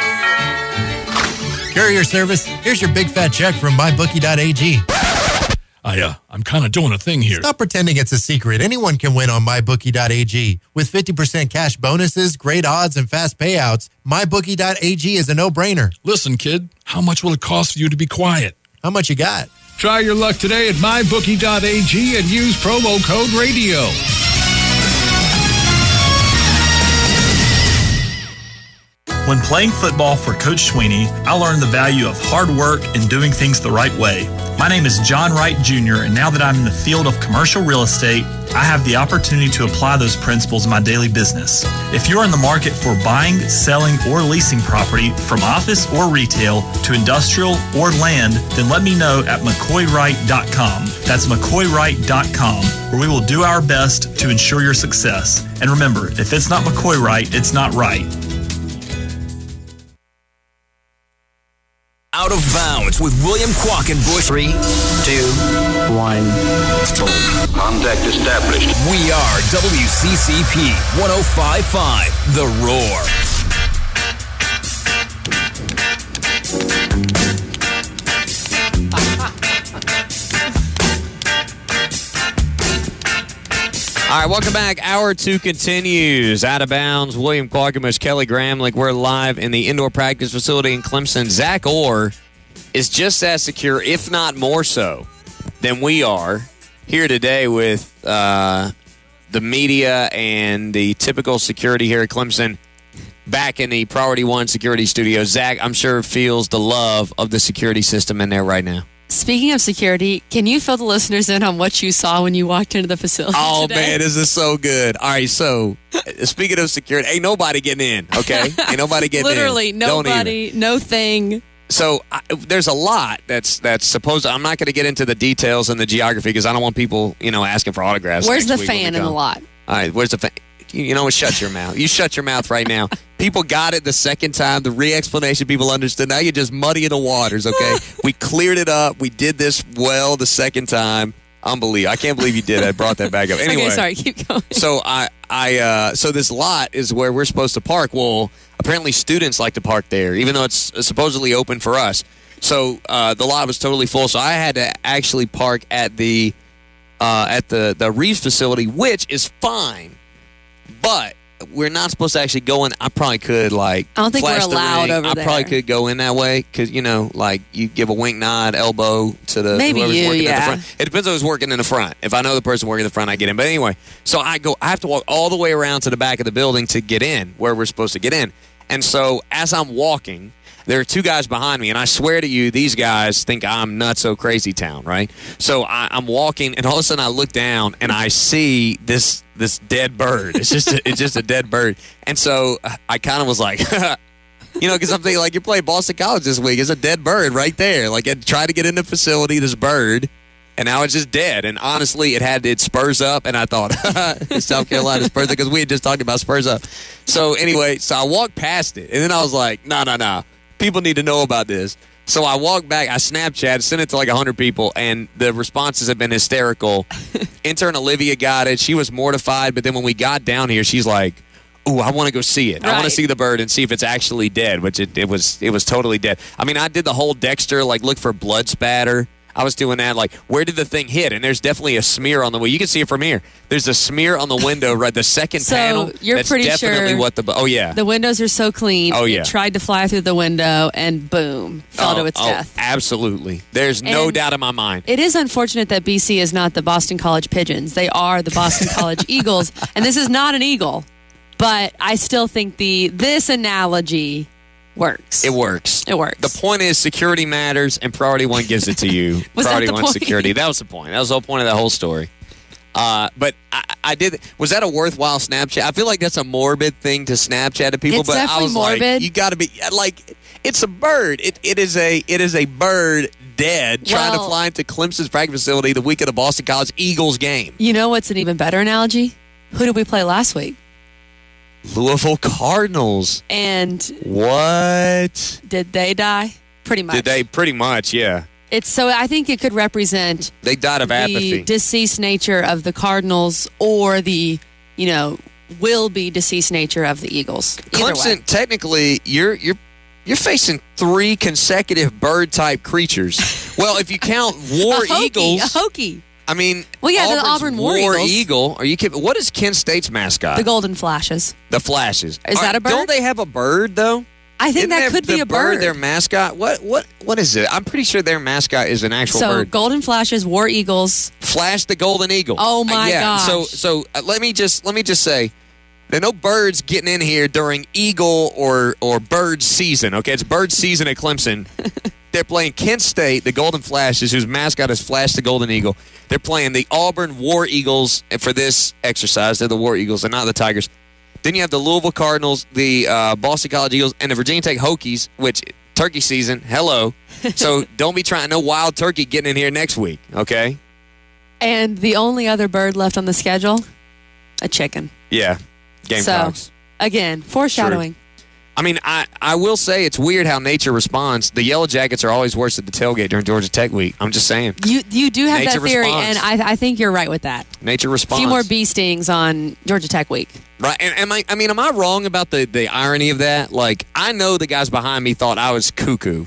Speaker 20: Courier service, here's your big fat check from my bookie dot a g.
Speaker 18: I, uh, I'm kind of doing a thing here.
Speaker 20: Stop pretending it's a secret. Anyone can win on my bookie dot a g. With fifty percent cash bonuses, great odds, and fast payouts, my bookie dot a g is a no-brainer.
Speaker 18: Listen, kid, how much will it cost for you to be quiet?
Speaker 20: How much you got?
Speaker 21: Try your luck today at my bookie dot a g and use promo code radio.
Speaker 22: When playing football for Coach Sweeney, I learned the value of hard work and doing things the right way. My name is John Wright Junior, and now that I'm in the field of commercial real estate, I have the opportunity to apply those principles in my daily business. If you're in the market for buying, selling, or leasing property from office or retail to industrial or land, then let me know at mccoy wright dot com. That's mccoy wright dot com, where we will do our best to ensure your success. And remember, if it's not McCoy Wright, it's not right.
Speaker 23: Out of Bounds with William Quackenbush. Three, two, one.
Speaker 24: Contact established.
Speaker 23: We are W C C P one oh five point five, The Roar.
Speaker 4: All right, welcome back. Hour two continues. Out of Bounds, William Quackenbush, Kelly Gramlich. We're live in the indoor practice facility in Clemson. Zach Orr is just as secure, if not more so, than we are here today with uh, the media and the typical security here at Clemson back in the Priority One Security Studio. Zach, I'm sure, feels the love of the security system in there right now.
Speaker 5: Speaking of security, can you fill the listeners in on what you saw when you walked into the facility
Speaker 4: Oh,
Speaker 5: today?
Speaker 4: man, this is so good. All right, so uh, speaking of security, ain't nobody getting in, okay? Ain't nobody getting
Speaker 5: Literally,
Speaker 4: in. Don't even.
Speaker 5: nobody, no thing.
Speaker 4: So I, there's a lot that's that's supposed. I'm not going to get into the details and the geography because I don't want people, you know, asking for autographs.
Speaker 5: Where's
Speaker 4: next
Speaker 5: the
Speaker 4: week when we
Speaker 5: fan in the
Speaker 4: come.
Speaker 5: lot?
Speaker 4: All right, where's the fan? You, you know what? Shut your mouth. You shut your mouth right now. People got it the second time. The re-explanation people understood. Now you're just muddying the waters, okay? We cleared it up. We did this well the second time. Unbelievable. I can't believe you did that. I brought that back up. Anyway.
Speaker 5: Okay, sorry. Keep going.
Speaker 4: So I, I, uh, so this lot is where we're supposed to park. Well, apparently students like to park there, even though it's supposedly open for us. So uh, the lot was totally full. So I had to actually park at the uh, at the the Reeves facility, which is fine, but we're not supposed to actually go in. I probably could like.
Speaker 5: I don't think
Speaker 4: flash
Speaker 5: we're
Speaker 4: the
Speaker 5: allowed
Speaker 4: ring.
Speaker 5: over
Speaker 4: I
Speaker 5: there.
Speaker 4: probably could go in that way because you know, like you give a wink, nod, elbow to the
Speaker 5: Maybe
Speaker 4: whoever's
Speaker 5: you,
Speaker 4: working at
Speaker 5: yeah.
Speaker 4: the front. It depends on who's working in the front. If I know the person working in the front, I get in. But anyway, so I go. I have to walk all the way around to the back of the building to get in where we're supposed to get in. And so as I'm walking, there are two guys behind me, and I swear to you, these guys think I'm nutso crazy town, right? So I, I'm walking, and all of a sudden I look down, and I see this this dead bird. It's just a, it's just a dead bird. And so I kind of was like, you know, because I'm thinking, like, you're playing Boston College this week. It's a dead bird right there. Like, I tried to get in the facility, this bird, and now it's just dead. And honestly, it had its spurs up, and I thought, South Carolina Spurs, because we had just talked about spurs up. So anyway, so I walked past it, and then I was like, no, no, no. People need to know about this. So I walked back, I Snapchat, sent it to like one hundred people, and the responses have been hysterical. Intern Olivia got it. She was mortified, but then when we got down here, she's like, ooh, I want to go see it. I want to
Speaker 5: Right.
Speaker 4: see the bird and see if it's actually dead, which it, it was it was totally dead. I mean, I did the whole Dexter, like, look for blood spatter. I was doing that, like, where did the thing hit? And there's definitely a smear on the window. You can see it from here. There's a smear on the window, right? The second
Speaker 5: So,
Speaker 4: panel.
Speaker 5: you're
Speaker 4: that's
Speaker 5: pretty
Speaker 4: definitely
Speaker 5: sure
Speaker 4: what the. Oh, yeah.
Speaker 5: The windows are so clean.
Speaker 4: Oh, yeah.
Speaker 5: It tried to fly through the window, and boom, fell
Speaker 4: oh,
Speaker 5: to its
Speaker 4: oh,
Speaker 5: death.
Speaker 4: Absolutely. There's no
Speaker 5: And-
Speaker 4: doubt in my mind.
Speaker 5: It is unfortunate that B C is not the Boston College Pigeons. They are the Boston College Eagles, and this is not an eagle. But I still think the this analogy works.
Speaker 4: It works.
Speaker 5: It works.
Speaker 4: The point is security matters, and Priority One gives it to you.
Speaker 5: Was that
Speaker 4: Priority
Speaker 5: the
Speaker 4: One
Speaker 5: point?
Speaker 4: security. That was the point. That was the whole point of that whole story. Uh, but I, I did. Was that a worthwhile Snapchat? I feel like that's a morbid thing to Snapchat to people.
Speaker 5: It's
Speaker 4: but I
Speaker 5: definitely
Speaker 4: was
Speaker 5: morbid.
Speaker 4: like, you got to be like, it's a bird. It it is a it is a bird dead trying to
Speaker 5: Well-
Speaker 4: fly into Clemson's practice facility the week of the Boston College Eagles game.
Speaker 5: You know what's an even better analogy? Who did we play last week?
Speaker 4: Louisville Cardinals.
Speaker 5: And
Speaker 4: What?
Speaker 5: did they die? Pretty much.
Speaker 4: Did they? Pretty much, yeah.
Speaker 5: It's so I think it could represent
Speaker 4: They died of
Speaker 5: the
Speaker 4: apathy.
Speaker 5: deceased nature of the Cardinals or the, you know, will be deceased nature of the Eagles. Either way.
Speaker 4: Clemson, technically, you're you're you're facing three consecutive bird-type creatures. Well, if you count War
Speaker 5: a hokey,
Speaker 4: Eagles,
Speaker 5: a hokey.
Speaker 4: I mean,
Speaker 5: Well, yeah, the
Speaker 4: Auburn's
Speaker 5: Auburn War Eagles.
Speaker 4: Eagle. Are you kidding? What is Kent State's mascot?
Speaker 5: The Golden Flashes.
Speaker 4: The Flashes.
Speaker 5: Is
Speaker 4: All
Speaker 5: that a bird?
Speaker 4: Don't they have a bird though?
Speaker 5: I think
Speaker 4: Isn't
Speaker 5: that
Speaker 4: their-
Speaker 5: could be
Speaker 4: the
Speaker 5: a bird.
Speaker 4: Their mascot. What what what is it? I'm pretty sure their mascot is an actual
Speaker 5: So
Speaker 4: bird.
Speaker 5: Golden Flashes, War Eagles.
Speaker 4: Flash the Golden Eagle.
Speaker 5: Oh, my
Speaker 4: Uh, yeah.
Speaker 5: gosh.
Speaker 4: So so uh, let me just let me just say, there are no birds getting in here during Eagle or or bird season. Okay, it's bird season at Clemson. They're playing Kent State, the Golden Flashes, whose mascot is Flash the Golden Eagle. They're playing the Auburn War Eagles for this exercise. They're the War Eagles. They're not the Tigers. Then you have the Louisville Cardinals, the uh, Boston College Eagles, and the Virginia Tech Hokies, which turkey season. Hello. So don't be trying no wild turkey getting in here next week. Okay.
Speaker 5: And the only other bird left on the schedule, a chicken.
Speaker 4: Yeah. Gamecocks.
Speaker 5: So, again, foreshadowing.
Speaker 4: I mean, I, I will say it's weird how nature responds. The Yellow Jackets are always worse at the tailgate during Georgia Tech week. I'm just saying.
Speaker 5: You you do have
Speaker 4: Nature
Speaker 5: that theory,
Speaker 4: responds.
Speaker 5: and I, I think you're right with that.
Speaker 4: Nature
Speaker 5: A
Speaker 4: responds.
Speaker 5: few more bee stings on Georgia Tech week.
Speaker 4: Right. And am I, I mean, am I wrong about the, the irony of that? Like, I know the guys behind me thought I was cuckoo.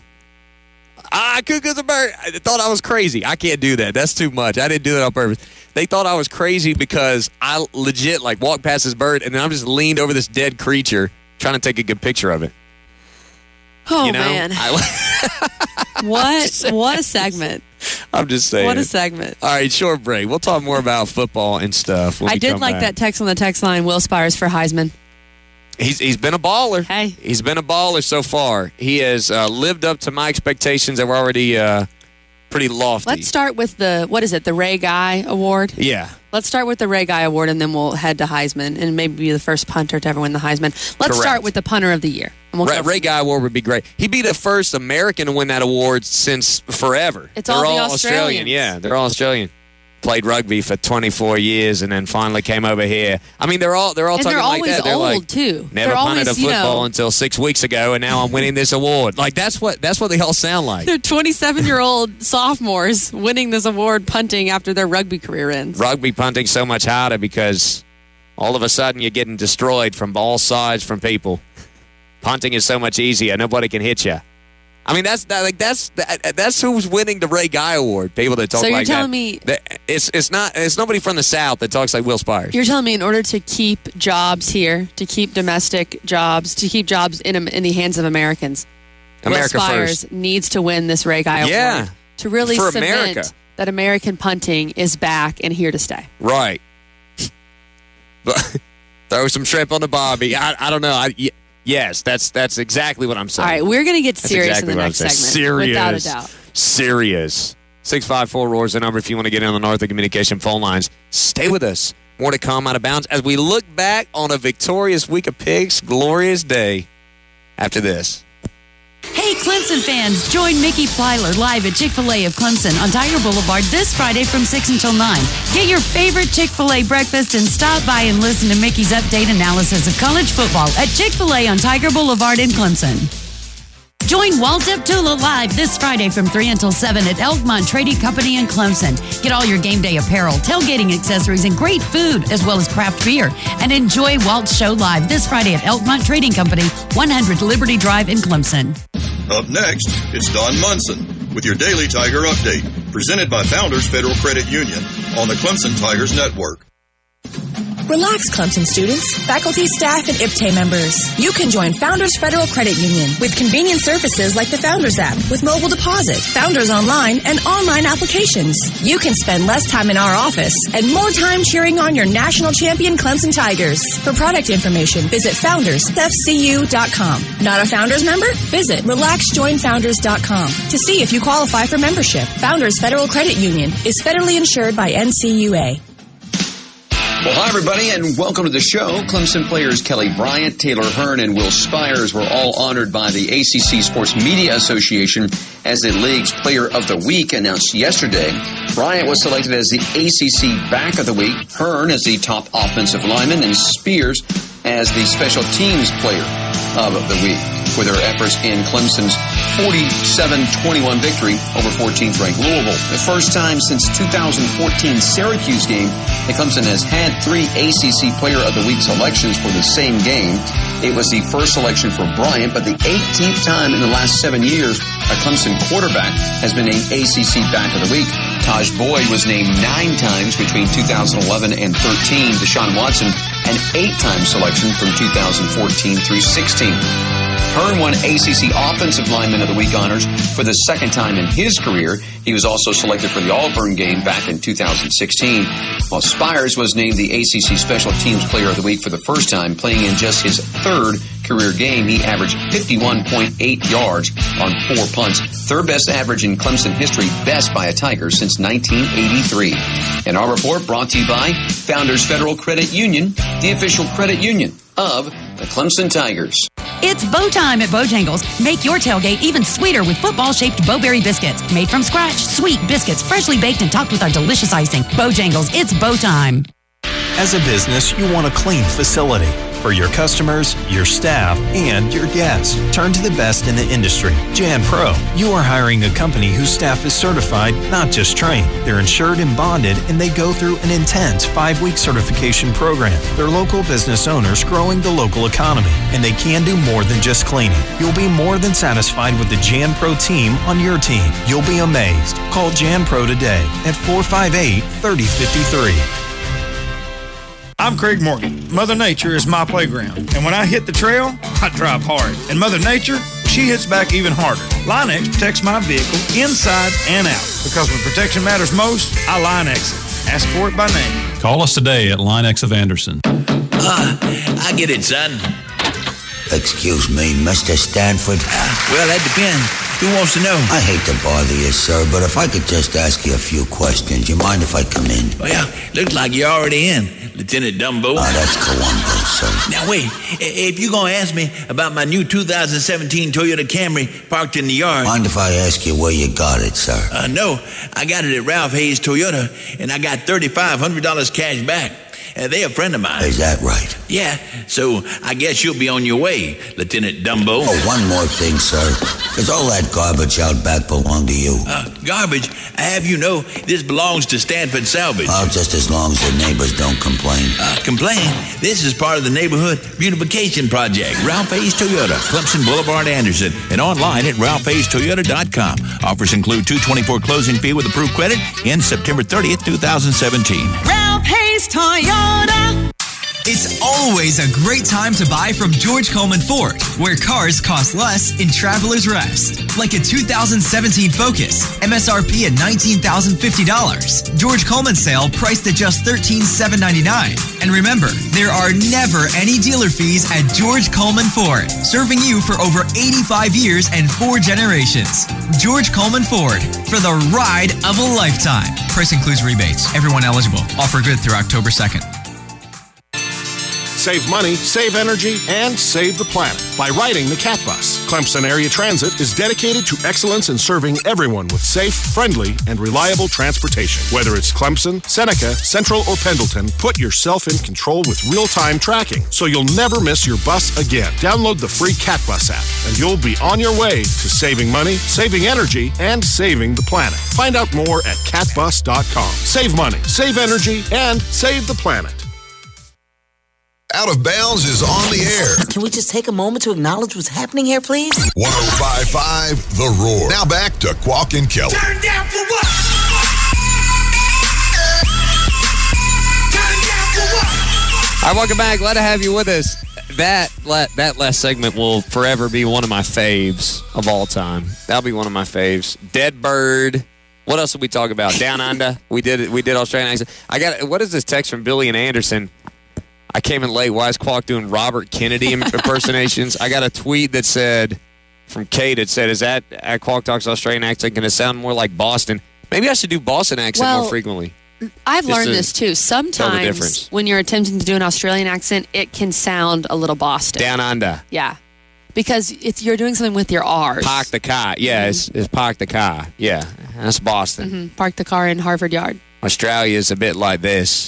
Speaker 4: Ah, cuckoo's a bird. I thought I was crazy. I can't do that. That's too much. I didn't do that on purpose. They thought I was crazy because I legit, like, walked past this bird, and then I'm just leaned over this dead creature trying to take a good picture of it.
Speaker 5: Oh,
Speaker 4: You know?
Speaker 5: man.
Speaker 4: I,
Speaker 5: What what a segment.
Speaker 4: I'm just saying.
Speaker 5: What a segment.
Speaker 4: All right, short break. We'll talk more about football and stuff. when
Speaker 5: I
Speaker 4: we
Speaker 5: did
Speaker 4: come
Speaker 5: like
Speaker 4: back.
Speaker 5: that text on the text line, Will Spires for Heisman.
Speaker 4: He's he's been a baller.
Speaker 5: Hey.
Speaker 4: He's been a baller so far. He has uh, lived up to my expectations that were already uh, pretty lofty.
Speaker 5: Let's start with the, what is it, the Ray Guy Award?
Speaker 4: Yeah.
Speaker 5: Let's start with the Ray Guy Award, and then we'll head to Heisman, and maybe be the first punter to ever win the Heisman. Let's
Speaker 4: Correct.
Speaker 5: start with the punter of the year. And we'll
Speaker 4: Ray,
Speaker 5: go
Speaker 4: Ray Guy Award would be great. He'd be the first American to win that award since forever.
Speaker 5: It's
Speaker 4: They're
Speaker 5: all the
Speaker 4: all
Speaker 5: Australians.
Speaker 4: Yeah, they're all Australian. Played rugby for twenty-four years, and then finally came over here. I mean, they're all they're all
Speaker 5: And
Speaker 4: talking
Speaker 5: they're
Speaker 4: like
Speaker 5: always
Speaker 4: that. They're
Speaker 5: old,
Speaker 4: like,
Speaker 5: too.
Speaker 4: Never
Speaker 5: They're
Speaker 4: punted
Speaker 5: always,
Speaker 4: a
Speaker 5: you
Speaker 4: football
Speaker 5: know-
Speaker 4: until six weeks ago, and now I'm winning this award. Like that's what that's what they all sound like.
Speaker 5: They're twenty-seven-year-old sophomores winning this award punting after their rugby career ends.
Speaker 4: Rugby punting so much harder because all of a sudden you're getting destroyed from all sides from people. Punting is so much easier. Nobody can hit you. I mean, that's that, like that's that, that's who's winning the Ray Guy Award. People that talk
Speaker 5: So you're
Speaker 4: like
Speaker 5: telling
Speaker 4: that.
Speaker 5: me-
Speaker 4: that it's it's not it's nobody from the South that talks like Will Spires.
Speaker 5: You're telling me in order to keep jobs here, to keep domestic jobs, to keep jobs in in the hands of Americans,
Speaker 4: America
Speaker 5: Will Spires
Speaker 4: first.
Speaker 5: needs to win this Ray Guy
Speaker 4: Yeah.
Speaker 5: Award to really
Speaker 4: For
Speaker 5: cement
Speaker 4: America.
Speaker 5: that American punting is back and here to stay.
Speaker 4: Right. But throw some shrimp on the barbie. I, I don't know. I, y- yes, that's that's exactly what I'm saying.
Speaker 5: All right, we're going to get
Speaker 4: That's
Speaker 5: serious
Speaker 4: exactly
Speaker 5: in the
Speaker 4: what I'm
Speaker 5: next
Speaker 4: saying.
Speaker 5: segment,
Speaker 4: Serious.
Speaker 5: without a doubt.
Speaker 4: Serious. six five four roars the number if you want to get in on the Northern Communication phone lines. Stay with us. More to come out of bounds as we look back on a victorious week of pigs. Glorious day after this.
Speaker 1: Hey, Clemson fans, join Mickey Plyler live at Chick-fil-A of Clemson on Tiger Boulevard this Friday from six until nine. Get your favorite Chick-fil-A breakfast and stop by and listen to Mickey's update analysis of college football at Chick-fil-A on Tiger Boulevard in Clemson. Join Walt Deptula live this Friday from three until seven at Elkmont Trading Company in Clemson. Get all your game day apparel, tailgating accessories, and great food, as well as craft beer. And enjoy Walt's show live this Friday at Elkmont Trading Company, one hundred Liberty Drive in Clemson.
Speaker 2: Up next, it's Don Munson with your Daily Tiger Update, presented by Founders Federal Credit Union on the Clemson Tigers Network.
Speaker 3: Relax, Clemson students, faculty, staff, and I P T A members. You can join Founders Federal Credit Union with convenient services like the Founders app with mobile deposit, Founders Online, and online applications. You can spend less time in our office and more time cheering on your national champion Clemson Tigers. For product information, visit founders f c u dot com. Not a Founders member? Visit relax join founders dot com to see if you qualify for membership. Founders Federal Credit Union is federally insured by N C U A.
Speaker 6: Well, hi, everybody, and welcome to the show. Clemson players Kelly Bryant, Taylor Hearn, and Will Spires were all honored by the A C C Sports Media Association as the league's Player of the Week announced yesterday. Bryant was selected as the A C C Back of the Week, Hearn as the top offensive lineman, and Spears as the Special Teams Player of the Week for their efforts in Clemson's forty-seven twenty-one victory over fourteenth-ranked Louisville. The first time since two thousand fourteen Syracuse game that Clemson has had three A C C Player of the Week selections for the same game. It was the first selection for Bryant, but the eighteenth time in the last seven years a Clemson quarterback has been named A C C Back of the Week. Taj Boyd was named nine times between two thousand eleven and thirteen. Deshaun Watson, an eight-time selection from two thousand fourteen through sixteen. Hearn won A C C Offensive Lineman of the Week honors for the second time in his career. He was also selected for the Auburn game back in two thousand sixteen, while Spires was named the A C C Special Teams Player of the Week for the first time, playing in just his third career game. He averaged fifty-one point eight yards on four punts, third best average in Clemson history, best by a Tiger since nineteen eighty-three. And our report brought to you by Founders Federal Credit Union, the official credit union of the Clemson Tigers.
Speaker 1: It's bow time at Bojangles. Make your tailgate even sweeter with football-shaped Bowberry biscuits. Made from scratch, sweet biscuits, freshly baked and topped with our delicious icing. Bojangles, it's bow time.
Speaker 25: As a business, you want a clean facility for your customers, your staff, and your guests. Turn to the best in the industry, Jan Pro. You are hiring a company whose staff is certified, not just trained. They're insured and bonded, and they go through an intense five-week certification program. They're local business owners growing the local economy, and they can do more than just cleaning. You'll be more than satisfied with the Jan Pro team on your team. You'll be amazed. Call Jan Pro today at four five eight, three oh five three.
Speaker 26: I'm Craig Morgan. Mother Nature is my playground. And when I hit the trail, I drive hard. And Mother Nature, she hits back even harder. Line-X protects my vehicle inside and out. Because when protection matters most, I Line-X it. Ask for it by name.
Speaker 17: Call us today at Line-X of Anderson.
Speaker 27: Ah, I get it, son.
Speaker 28: Excuse me, Mister Stanford.
Speaker 27: Uh, well, that depends. Who wants to know?
Speaker 24: I hate to bother you, sir, but if I could just ask you a few questions, you mind if I come in?
Speaker 27: Well, looks like you're already in, Lieutenant Dumbo.
Speaker 24: Ah, that's Columbo, sir.
Speaker 27: Now, wait. If you're going to ask me about my new two thousand seventeen Toyota Camry parked in the yard...
Speaker 24: Mind if I ask you where you got it, sir?
Speaker 27: Uh, no. I got it at Ralph Hayes Toyota, and I got three thousand five hundred dollars cash back. Uh, they're a friend of mine.
Speaker 24: Is that right?
Speaker 27: Yeah, so I guess you'll be on your way, Lieutenant Dumbo.
Speaker 24: Oh, one more thing, sir. Does all that garbage out back belong to you?
Speaker 27: Uh, garbage? I have you know, this belongs to Stanford Salvage.
Speaker 24: Oh, just as long as the neighbors don't complain.
Speaker 27: Uh, complain? This is part of the neighborhood beautification project. Ralph Hayes Toyota, Clemson Boulevard, Anderson, and online at ralph hayes toyota dot com. Offers include two twenty-four closing fee with approved credit in September thirtieth, twenty seventeen.
Speaker 19: Ralph Hayes Toyota.
Speaker 7: It's always a great time to buy from George Coleman Ford, where cars cost less in Traveler's Rest. Like a two thousand seventeen Focus, M S R P at nineteen thousand fifty dollars. George Coleman sale priced at just thirteen thousand seven hundred ninety-nine dollars. And remember, there are never any dealer fees at George Coleman Ford, serving you for over eighty-five years and four generations. George Coleman Ford, for the ride of a lifetime. Price includes rebates. Everyone eligible. Offer good through October second.
Speaker 8: Save money, save energy, and save the planet by riding the Cat Bus. Clemson Area Transit is dedicated to excellence in serving everyone with safe, friendly, and reliable transportation. Whether it's Clemson, Seneca, Central, or Pendleton, put yourself in control with real-time tracking so you'll never miss your bus again. Download the free Cat Bus app, and you'll be on your way to saving money, saving energy, and saving the planet. Find out more at cat bus dot com. Save money, save energy, and save the planet.
Speaker 9: Out of Bounds is on the air.
Speaker 10: Can we just take a moment to acknowledge what's happening here, please?
Speaker 9: one oh five point five The Roar. Now back to Quack and Kelly.
Speaker 19: Turn down for what? Turn down for what?
Speaker 4: All right, welcome back. Glad to have you with us. That that last segment will forever be one of my faves of all time. That'll be one of my faves. Dead Bird. What else did we talk about? Down Under. We did it. We did Australian accent. I got. What is this text from Billy and Anderson? I came in late. Why is Quack doing Robert Kennedy impersonations? I got a tweet that said, from Kate, it said, is that at Quack Talks Australian accent going to sound more like Boston? Maybe I should do Boston accent
Speaker 5: well,
Speaker 4: more frequently.
Speaker 5: I've
Speaker 4: Just
Speaker 5: learned
Speaker 4: to
Speaker 5: this too. Sometimes when you're attempting to do an Australian accent, it can sound a little Boston.
Speaker 4: Down under.
Speaker 5: Yeah. Because it's, you're doing something with your R's.
Speaker 4: Park the car. Yeah, mm-hmm. it's, it's park the car. Yeah, that's Boston.
Speaker 5: Mm-hmm. Park the car in Harvard Yard.
Speaker 4: Australia is a bit like this.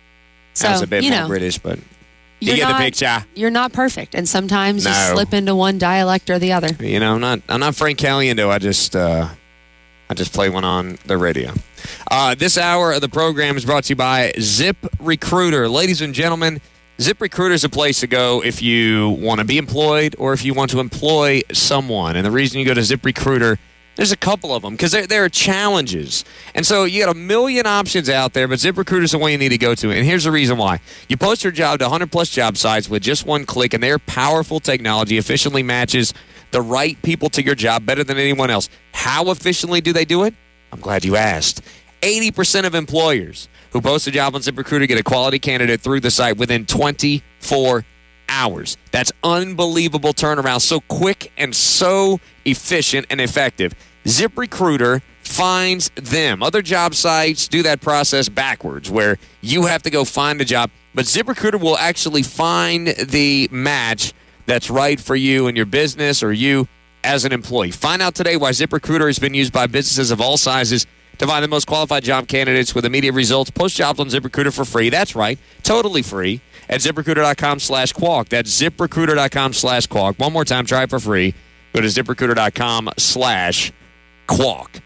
Speaker 5: So,
Speaker 4: That's a bit
Speaker 5: you
Speaker 4: more
Speaker 5: know,
Speaker 4: British, but you
Speaker 5: you're
Speaker 4: get
Speaker 5: not,
Speaker 4: the picture.
Speaker 5: You're not perfect, and sometimes you
Speaker 4: No.
Speaker 5: slip into one dialect or the other.
Speaker 4: You know, I'm not. I'm not Frank Caliendo. I just, uh, I just play one on the radio. Uh, this hour of the program is brought to you by Zip Recruiter, ladies and gentlemen. Zip Recruiter is a place to go if you want to be employed or if you want to employ someone. And the reason you go to Zip Recruiter, there's a couple of them because there, there are challenges. And so you got a million options out there, but ZipRecruiter is the one you need to go to. And here's the reason why. You post your job to one hundred plus job sites with just one click, and their powerful technology efficiently matches the right people to your job better than anyone else. How efficiently do they do it? I'm glad you asked. eighty percent of employers who post a job on ZipRecruiter get a quality candidate through the site within twenty-four hours. That's unbelievable turnaround. So quick and so efficient and effective. ZipRecruiter finds them. Other job sites do that process backwards, where you have to go find a job. But ZipRecruiter will actually find the match that's right for you and your business or you as an employee. Find out today why ZipRecruiter has been used by businesses of all sizes to find the most qualified job candidates with immediate results. Post jobs on ZipRecruiter for free. That's right. Totally free at ZipRecruiter.com slash Quack. That's ZipRecruiter.com slash Quack. One more time. Try it for free. Go to ZipRecruiter.com slash Quack.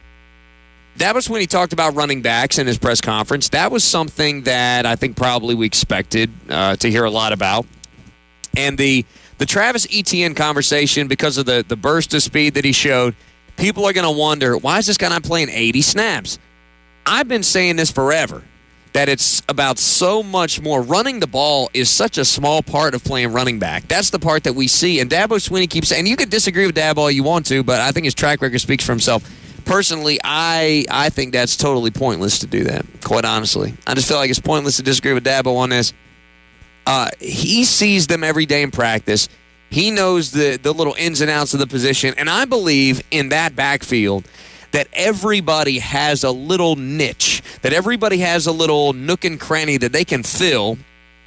Speaker 4: That was when he talked about running backs in his press conference. That was something that I think probably we expected uh, to hear a lot about. And the the Travis Etienne conversation, because of the, the burst of speed that he showed, people are going to wonder, why is this guy not playing eighty snaps? I've been saying this forever, that it's about so much more. Running the ball is such a small part of playing running back. That's the part that we see. And Dabo Swinney keeps saying, and you could disagree with Dabo all you want to, but I think his track record speaks for himself. Personally, I I think that's totally pointless to do that, quite honestly. I just feel like it's pointless to disagree with Dabo on this. Uh, he sees them every day in practice. He knows the, the little ins and outs of the position. And I believe in that backfield that everybody has a little niche, that everybody has a little nook and cranny that they can fill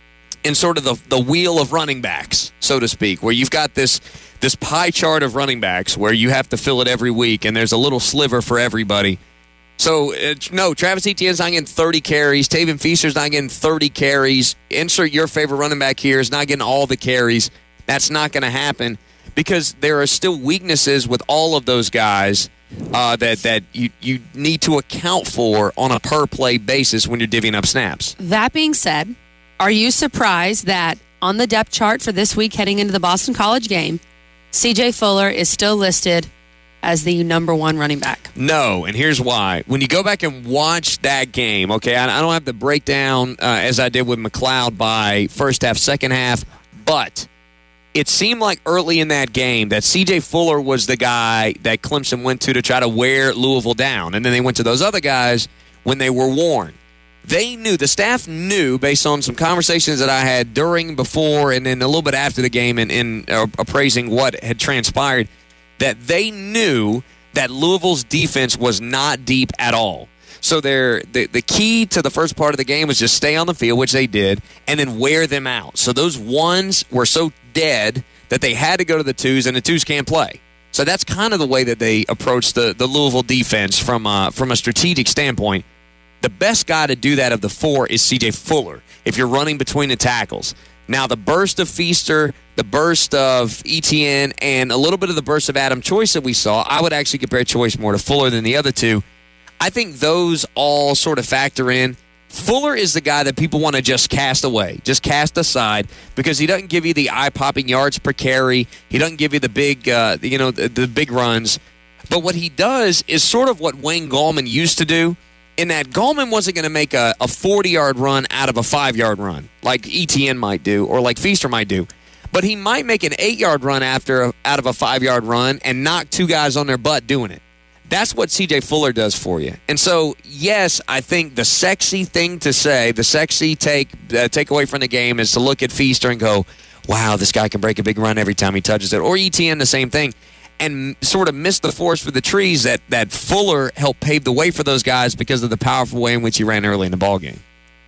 Speaker 4: in sort of the, the wheel of running backs, so to speak, where you've got this this pie chart of running backs where you have to fill it every week, and there's a little sliver for everybody. So, uh, no, Travis Etienne's not getting thirty carries. Tavian Feaster's not getting thirty carries. Insert your favorite running back here is not getting all the carries. That's not going to happen because there are still weaknesses with all of those guys uh, that, that you, you need to account for on a per-play basis when you're divvying up snaps.
Speaker 5: That being said, are you surprised that on the depth chart for this week heading into the Boston College game, C J Fuller is still listed as the number one running back?
Speaker 4: No, and here's why. When you go back and watch that game, okay, I, I don't have the breakdown uh, as I did with McLeod by first half, second half, but it seemed like early in that game that C J Fuller was the guy that Clemson went to to try to wear Louisville down, and then they went to those other guys when they were worn. They knew, the staff knew, based on some conversations that I had during, before, and then a little bit after the game and in uh, appraising what had transpired, that they knew that Louisville's defense was not deep at all. So the, the key to the first part of the game was just stay on the field, which they did, and then wear them out. So those ones were so dead that they had to go to the twos, and the twos can't play. So that's kind of the way that they approached the, the Louisville defense from a, from a strategic standpoint. The best guy to do that of the four is C J Fuller if you're running between the tackles. Now, the burst of Feaster, the burst of Etienne, and a little bit of the burst of Adam Choice that we saw, I would actually compare Choice more to Fuller than the other two. I think those all sort of factor in. Fuller is the guy that people want to just cast away, just cast aside, because he doesn't give you the eye-popping yards per carry. He doesn't give you the big, uh, you know, the, the big runs. But what he does is sort of what Wayne Gallman used to do, in that Gallman wasn't going to make a forty-yard run out of a five-yard run like Etienne might do or like Feaster might do. But he might make an eight-yard run after a, out of a five-yard run and knock two guys on their butt doing it. That's what C J Fuller does for you. And so, yes, I think the sexy thing to say, the sexy take uh, take away from the game is to look at Feaster and go, wow, this guy can break a big run every time he touches it. Or Etienne, the same thing. And sort of miss the forest for the trees that, that Fuller helped pave the way for those guys because of the powerful way in which he ran early in the ballgame.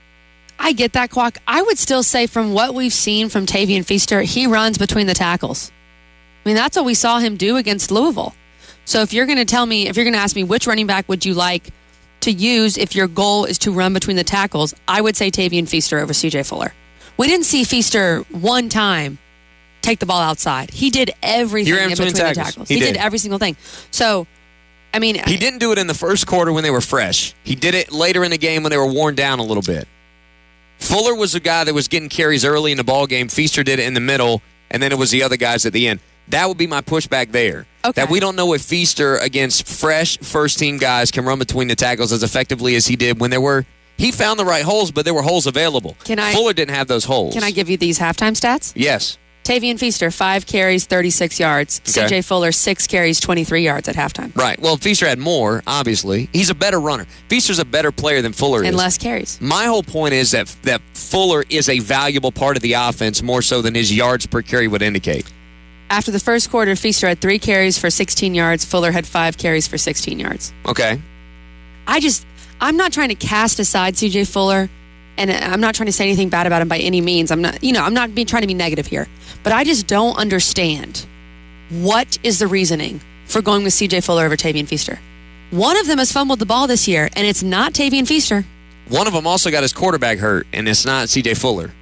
Speaker 5: I get that, Quack. I would still say from what we've seen from Tavian Feaster, he runs between the tackles. I mean, that's what we saw him do against Louisville. So if you're going to tell me, if you're going to ask me which running back would you like to use if your goal is to run between the tackles, I would say Tavian Feaster over C J Fuller. We didn't see Feaster one time take the ball outside. He did everything in between, between the tackles. He, he did. did every single thing. So, I mean...
Speaker 4: He didn't do it in the first quarter when they were fresh. He did it later in the game when they were worn down a little bit. Fuller was the guy that was getting carries early in the ball game. Feaster did it in the middle, and then it was the other guys at the end. That would be my pushback there. Okay. That we don't know if Feaster against fresh first-team guys can run between the tackles as effectively as he did when there were... He found the right holes, but there were holes available.
Speaker 5: Can I,
Speaker 4: Fuller didn't have those holes.
Speaker 5: Can I give you these halftime stats?
Speaker 4: Yes.
Speaker 5: Tavian Feaster, five carries, thirty-six yards.
Speaker 4: Okay.
Speaker 5: C J Fuller, six carries, twenty-three yards at halftime.
Speaker 4: Right. Well, Feaster had more, obviously. He's a better runner. Feaster's a better player than Fuller is.
Speaker 5: And less carries.
Speaker 4: My whole point is that, that Fuller is a valuable part of the offense more so than his yards per carry would indicate.
Speaker 5: After the first quarter, Feaster had three carries for sixteen yards. Fuller had five carries for sixteen yards.
Speaker 4: Okay.
Speaker 5: I just, I'm not trying to cast aside C J Fuller, and I'm not trying to say anything bad about him by any means. I'm not, you know, I'm not being, trying to be negative here. But I just don't understand what is the reasoning for going with C J Fuller over Tavian Feaster. One of them has fumbled the ball this year, and it's not Tavian Feaster.
Speaker 4: One of them also got his quarterback hurt, and it's not C J Fuller.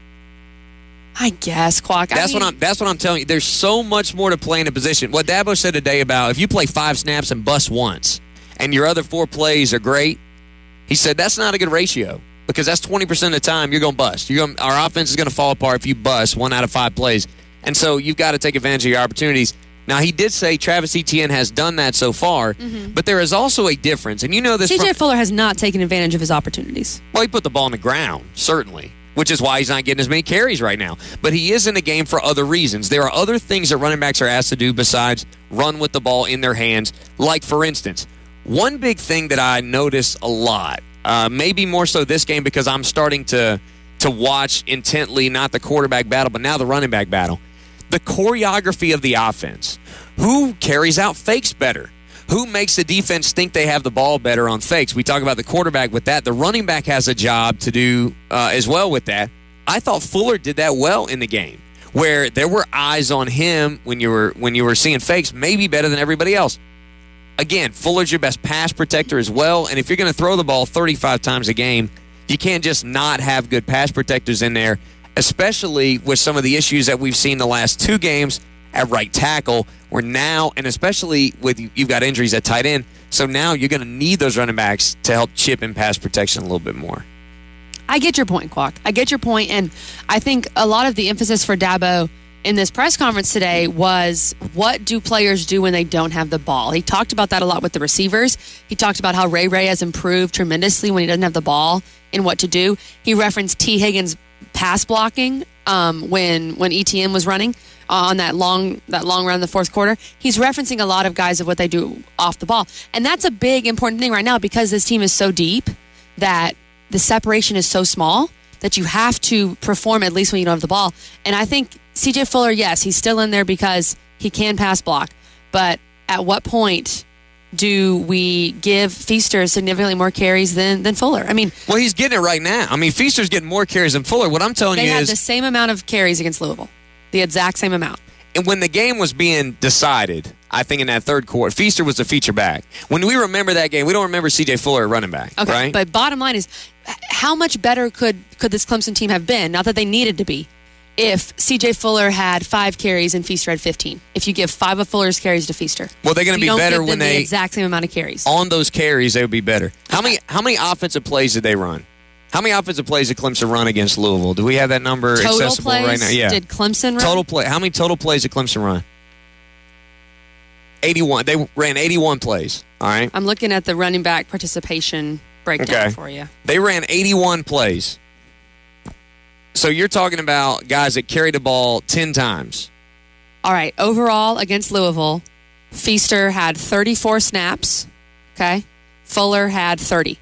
Speaker 5: I guess, Quack.
Speaker 4: That's
Speaker 5: I mean,
Speaker 4: what I'm. That's what I'm telling you. There's so much more to play in a position. What Dabo said today about if you play five snaps and bust once, and your other four plays are great, he said that's not a good ratio because that's twenty percent of the time you're going to bust. You're going. Our offense is going to fall apart if you bust one out of five plays, and so you've got to take advantage of your opportunities. Now, he did say Travis Etienne has done that so far, mm-hmm. but there is also a difference, and you know this.
Speaker 5: C J
Speaker 4: from,
Speaker 5: Fuller has not taken advantage of his opportunities.
Speaker 4: Well, he put the ball on the ground, certainly, which is why he's not getting as many carries right now. But he is in the game for other reasons. There are other things that running backs are asked to do besides run with the ball in their hands. Like, for instance, one big thing that I notice a lot, uh, maybe more so this game because I'm starting to to watch intently not the quarterback battle, but now the running back battle. The choreography of the offense. Who carries out fakes better? Who makes the defense think they have the ball better on fakes? We talk about the quarterback with that. The running back has a job to do uh, as well with that. I thought Fuller did that well in the game, where there were eyes on him when you were when you were seeing fakes, maybe better than everybody else. Again, Fuller's your best pass protector as well, and if you're going to throw the ball thirty-five times a game, you can't just not have good pass protectors in there, especially with some of the issues that we've seen the last two games at right tackle, where now, and especially with you've got injuries at tight end, so now you're going to need those running backs to help chip in pass protection a little bit more.
Speaker 5: I get your point, Quack. I get your point, and I think a lot of the emphasis for Dabo in this press conference today was, what do players do when they don't have the ball? He talked about that a lot with the receivers. He talked about how Ray Ray has improved tremendously when he doesn't have the ball and what to do. He referenced T. Higgins' pass blocking um, when when E T N was running on that long that long run in the fourth quarter. He's referencing a lot of guys of what they do off the ball, and that's a big important thing right now because this team is so deep that the separation is so small that you have to perform at least when you don't have the ball. And I think C J Fuller, yes, he's still in there because he can pass block. But at what point do we give Feaster significantly more carries than, than Fuller? I mean,
Speaker 4: well, he's getting it right now. I mean, Feaster's getting more carries than Fuller. What I'm telling
Speaker 5: they
Speaker 4: you
Speaker 5: had
Speaker 4: is
Speaker 5: the same amount of carries against Louisville, the exact same amount.
Speaker 4: And when the game was being decided, I think in that third quarter, Feaster was the feature back. When we remember that game, we don't remember C J Fuller running back,
Speaker 5: okay,
Speaker 4: right?
Speaker 5: But bottom line is, how much better could, could this Clemson team have been, not that they needed to be, if C J Fuller had five carries and Feaster had fifteen? If you give five of Fuller's carries to Feaster.
Speaker 4: Well, they're going to be better when they
Speaker 5: the exact same amount of carries.
Speaker 4: On those carries, they would be better. How many how many offensive plays did they run? How many offensive plays did Clemson run against Louisville? Do we have that number
Speaker 5: total
Speaker 4: accessible
Speaker 5: plays,
Speaker 4: right now? Yeah.
Speaker 5: Did Clemson run?
Speaker 4: Total play. How many total plays did Clemson run? eighty-one. They ran eighty-one plays. All right.
Speaker 5: I'm looking at the running back participation breakdown
Speaker 4: okay.
Speaker 5: for you.
Speaker 4: They ran eighty-one plays. So you're talking about guys that carried the ball ten times.
Speaker 5: All right. Overall, against Louisville, Feaster had thirty-four snaps. Okay. Fuller had thirty.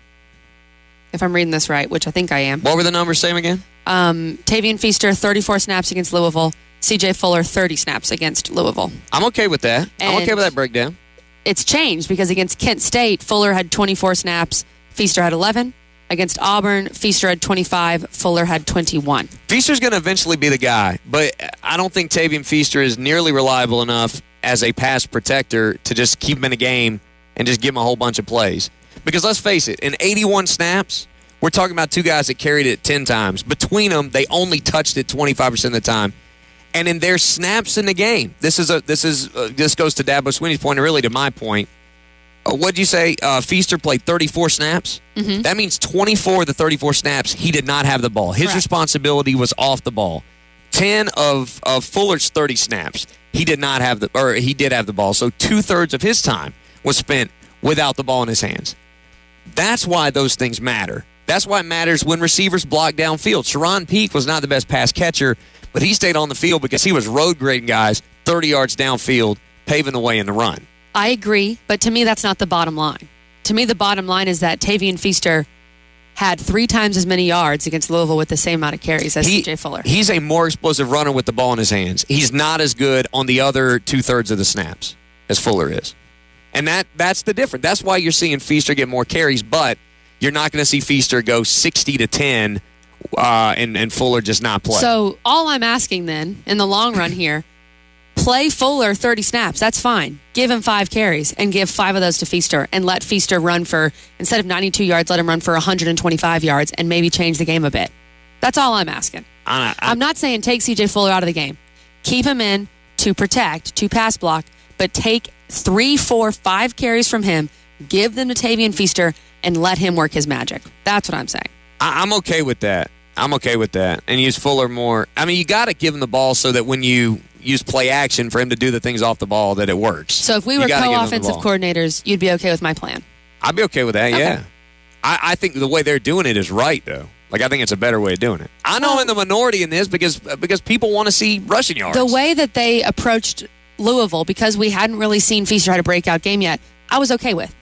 Speaker 5: If I'm reading this right, which I think I am.
Speaker 4: What were the numbers, same again?
Speaker 5: Um, Tavian Feaster, thirty-four snaps against Louisville. C J Fuller, thirty snaps against Louisville.
Speaker 4: I'm okay with that.
Speaker 5: And
Speaker 4: I'm okay with that breakdown.
Speaker 5: It's changed because against Kent State, Fuller had twenty-four snaps. Feaster had eleven. Against Auburn, Feaster had twenty-five. Fuller had twenty-one.
Speaker 4: Feaster's going to eventually be the guy, but I don't think Tavian Feaster is nearly reliable enough as a pass protector to just keep him in a game and just give him a whole bunch of plays. Because let's face it, in eighty-one snaps, we're talking about two guys that carried it ten times. Between them, they only touched it twenty-five percent of the time. And in their snaps in the game, this is a this is uh, this goes to Dabo Swinney's point, and really to my point. Uh, what'd you say? Uh, Feaster played thirty-four snaps.
Speaker 5: Mm-hmm.
Speaker 4: That means twenty-four of the thirty-four snaps he did not have the ball. His
Speaker 5: Correct.
Speaker 4: responsibility was off the ball. Ten of of Fuller's thirty snaps, he did not have the or he did have the ball. So two thirds of his time was spent without the ball in his hands. That's why those things matter. That's why it matters when receivers block downfield. Sharon Peak was not the best pass catcher, but he stayed on the field because he was road grading guys thirty yards downfield, paving the way in the run.
Speaker 5: I agree, but to me, that's not the bottom line. To me, the bottom line is that Tavian Feaster had three times as many yards against Louisville with the same amount of carries as
Speaker 4: He-
Speaker 5: C J Fuller.
Speaker 4: He's a more explosive runner with the ball in his hands. He's not as good on the other two-thirds of the snaps as Fuller is. And that that's the difference. That's why you're seeing Feaster get more carries, but you're not going to see Feaster go sixty to ten uh, and, and Fuller just not play.
Speaker 5: So all I'm asking then, in the long run here, play Fuller thirty snaps. That's fine. Give him five carries and give five of those to Feaster and let Feaster run for, instead of ninety-two yards, let him run for one hundred twenty-five yards and maybe change the game a bit. That's all I'm asking.
Speaker 4: I, I,
Speaker 5: I'm not saying take C J Fuller out of the game. Keep him in to protect, to pass block, but take three, four, five carries from him, give them to Tavian Feaster, and let him work his magic. That's what I'm saying.
Speaker 4: I, I'm okay with that. I'm okay with that. And use Fuller more. I mean, you got to give him the ball so that when you use play action for him to do the things off the ball, that it works.
Speaker 5: So if we
Speaker 4: You
Speaker 5: were
Speaker 4: gotta give him the
Speaker 5: co-offensive
Speaker 4: ball.
Speaker 5: coordinators, you'd be okay with my plan.
Speaker 4: I'd be okay with that,
Speaker 5: Okay.
Speaker 4: yeah. I, I think the way they're doing it is right, though. Like, I think it's a better way of doing it. I know I'm in the minority in this because because people want to see rushing yards.
Speaker 5: The way that they approached Louisville, because we hadn't really seen Feaster had a breakout game yet, I was okay with.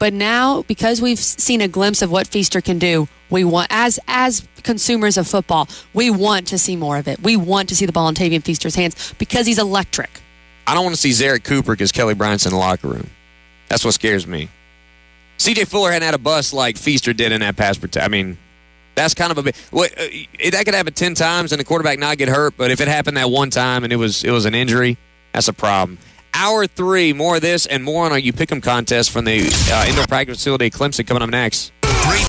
Speaker 5: But now, because we've seen a glimpse of what Feaster can do, we want, as as consumers of football, we want to see more of it. We want to see the ball in Tavian Feaster's hands because he's electric.
Speaker 4: I don't want to see Zarek Cooper because Kelly Bryant's in the locker room. That's what scares me. C J Fuller hadn't had a bust like Feaster did in that pass protection. I mean, that's kind of a bit. What, uh, that could happen ten times and the quarterback not get hurt, but if it happened that one time and it was it was an injury, that's a problem. Hour three, more of this and more on our You Pick 'em contest from the uh, indoor practice facility at Clemson coming up next.